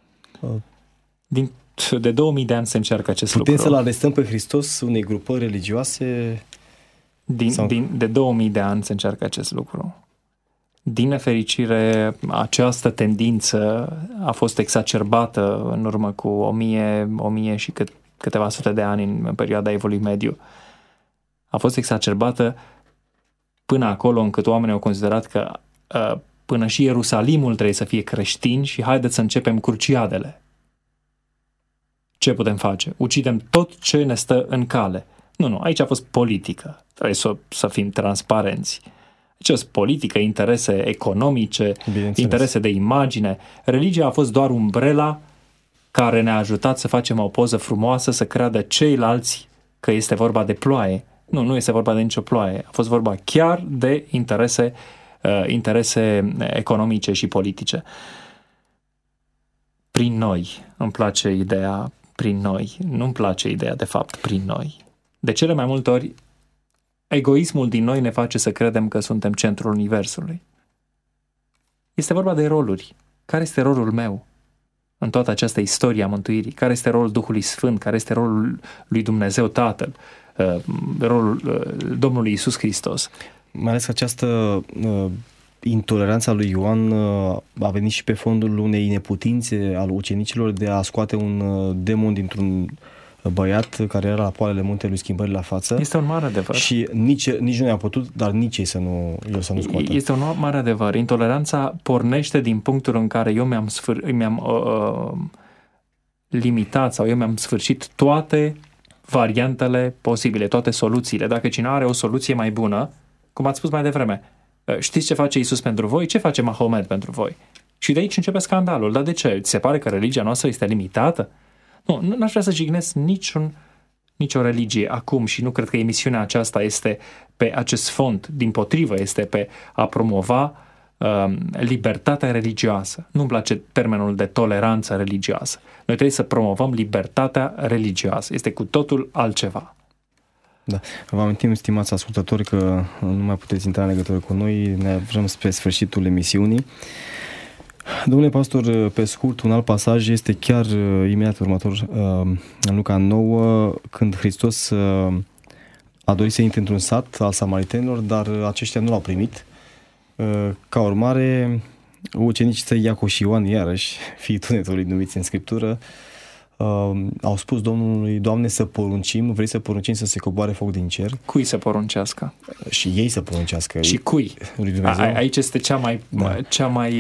De 2000 de ani se încearcă acest lucru. Putem să-L arestăm pe Hristos unei grupări religioase? De 2000 de ani se încearcă acest lucru. Din nefericire, această tendință a fost exacerbată în urmă cu 1000 și câteva sute de ani în perioada Evului Mediu. A fost exacerbată până acolo încât oamenii au considerat că până și Ierusalimul trebuie să fie creștin și haideți să începem cruciadele. Ce putem face? Ucidem tot ce ne stă în cale. Nu, aici a fost politică. Trebuie să fim transparenți. Aici a fost politică, interese economice, interese de imagine. Religia a fost doar umbrela care ne-a ajutat să facem o poză frumoasă, să creadă ceilalți că este vorba de ploaie. Nu este vorba de nicio ploaie. A fost vorba chiar de interese economice și politice. Prin noi, îmi place ideea prin noi. Nu-mi place ideea de fapt prin noi. De cele mai multe ori, egoismul din noi ne face să credem că suntem centrul universului. Este vorba de roluri. Care este rolul meu în toată această istorie a mântuirii? Care este rolul Duhului Sfânt? Care este rolul lui Dumnezeu Tatăl? Rolul Domnului Iisus Hristos? Mai ales că această intoleranța lui Ioan a venit și pe fondul unei neputințe al ucenicilor de a scoate un demon dintr-un băiat care era la poalele muntelui schimbării la față. Este un mare adevăr. Și nici nu i-a putut, dar nici ei să nu scoată. Este un mare adevăr. Intoleranța pornește din punctul în care eu mi-am limitat sau eu mi-am sfârșit toate variantele posibile, toate soluțiile. Dacă cineva are o soluție mai bună, cum ați spus mai devreme, știți ce face Iisus pentru voi? Ce face Mahomet pentru voi? Și de aici începe scandalul. Dar de ce? Ți se pare că religia noastră este limitată? Nu, n-aș vrea să jignesc nicio religie acum și nu cred că emisiunea aceasta este pe acest fond. Dimpotrivă, este pe a promova libertatea religioasă. Nu-mi place termenul de toleranță religioasă. Noi trebuie să promovăm libertatea religioasă. Este cu totul altceva. Da. Vă amintim, stimați ascultători, că nu mai puteți intra în legătură cu noi. Ne vrem spre sfârșitul emisiunii. Domnule pastor, pe scurt, un alt pasaj este chiar imediat următor, în Luca 9, când Hristos a dorit să intre într-un sat al samaritenilor, dar aceștia nu l-au primit. Ca urmare, ucenicii săi Iacov și Ioan, iarăși, fiii tunetului numiți în Scriptură, au spus Domnului: Doamne, să poruncim, vrei să poruncim să se coboare foc din cer? Cui să poruncească? Și ei să poruncească. Și cui? Aici este cea mai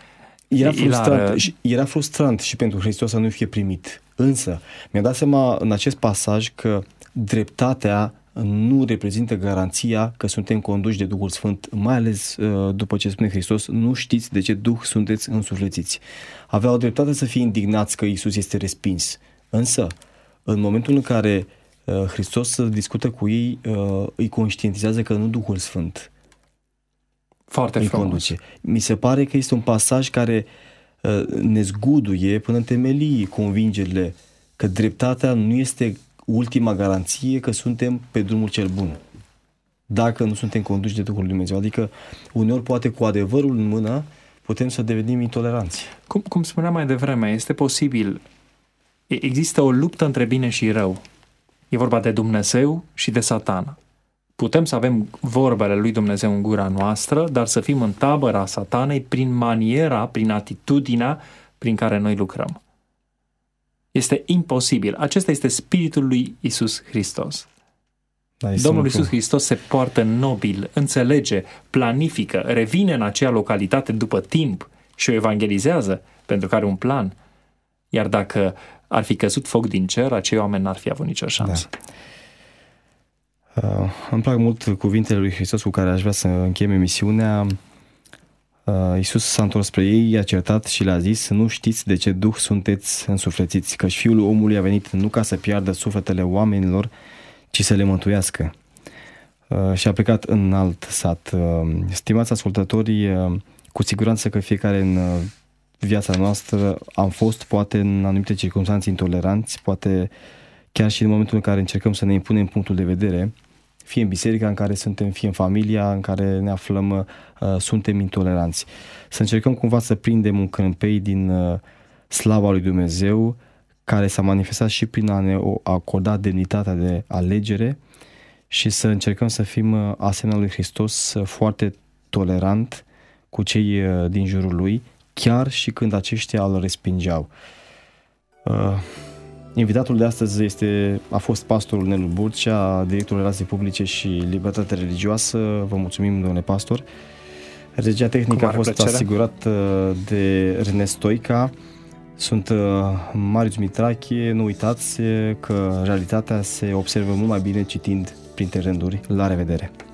Era frustrant și pentru Hristos să nu fie primit. Însă, mi-a dat seama în acest pasaj că dreptatea nu reprezintă garanția că suntem conduși de Duhul Sfânt, mai ales după ce spune Hristos: nu știți de ce Duh sunteți însuflețiți. Aveau dreptate să fie indignați că Iisus este respins. Însă, în momentul în care Hristos discută cu ei, îi conștientizează că nu Duhul Sfânt foarte îi frumos conduce. Mi se pare că este un pasaj care ne zguduie până în temelii convingerile că dreptatea nu este ultima garanție că suntem pe drumul cel bun, dacă nu suntem conduși de Duhul Lui Dumnezeu. Adică uneori poate cu adevărul în mână putem să devenim intoleranți. Cum spuneam mai devreme, este posibil. Există o luptă între bine și rău. E vorba de Dumnezeu și de Satana. Putem să avem vorbele lui Dumnezeu în gura noastră, dar să fim în tabăra Satanei prin maniera, prin atitudinea prin care noi lucrăm. Este imposibil. Acesta este spiritul lui Iisus Hristos. Domnul Iisus Hristos se poartă nobil, înțelege, planifică, revine în acea localitate după timp și o evangelizează pentru că are un plan. Iar dacă ar fi căzut foc din cer, acei oameni n-ar fi avut nicio șansă. Da. Îmi plac mult cuvintele lui Hristos cu care aș vrea să încheiem emisiunea. Iisus s-a întors spre ei, i-a certat și le-a zis: nu știți de ce duh sunteți însuflețiți, căci Fiul omului a venit nu ca să piardă sufletele oamenilor, ci să le mântuiască. Și a plecat în alt sat. Stimați ascultători, cu siguranță că fiecare în viața noastră am fost, poate în anumite circunstanțe, intoleranți, poate chiar și în momentul în care încercăm să ne impunem punctul de vedere, fie în biserica în care suntem, fie în familia în care ne aflăm, suntem intoleranți. Să încercăm cumva să prindem un crâmpei din slava lui Dumnezeu, care s-a manifestat și prin a ne acorda demnitatea de alegere, și să încercăm să fim asemenea lui Hristos, foarte tolerant cu cei din jurul lui, chiar și când aceștia îl respingeau. Invitatul de astăzi a fost pastorul Nelu Burcea, directorul Relații Publice și Libertate Religioasă. Vă mulțumim, domnule pastor. Regia tehnică a fost asigurată de René Stoica. Sunt Marius Mitrache. Nu uitați că realitatea se observă mult mai bine citind printre rânduri. La revedere!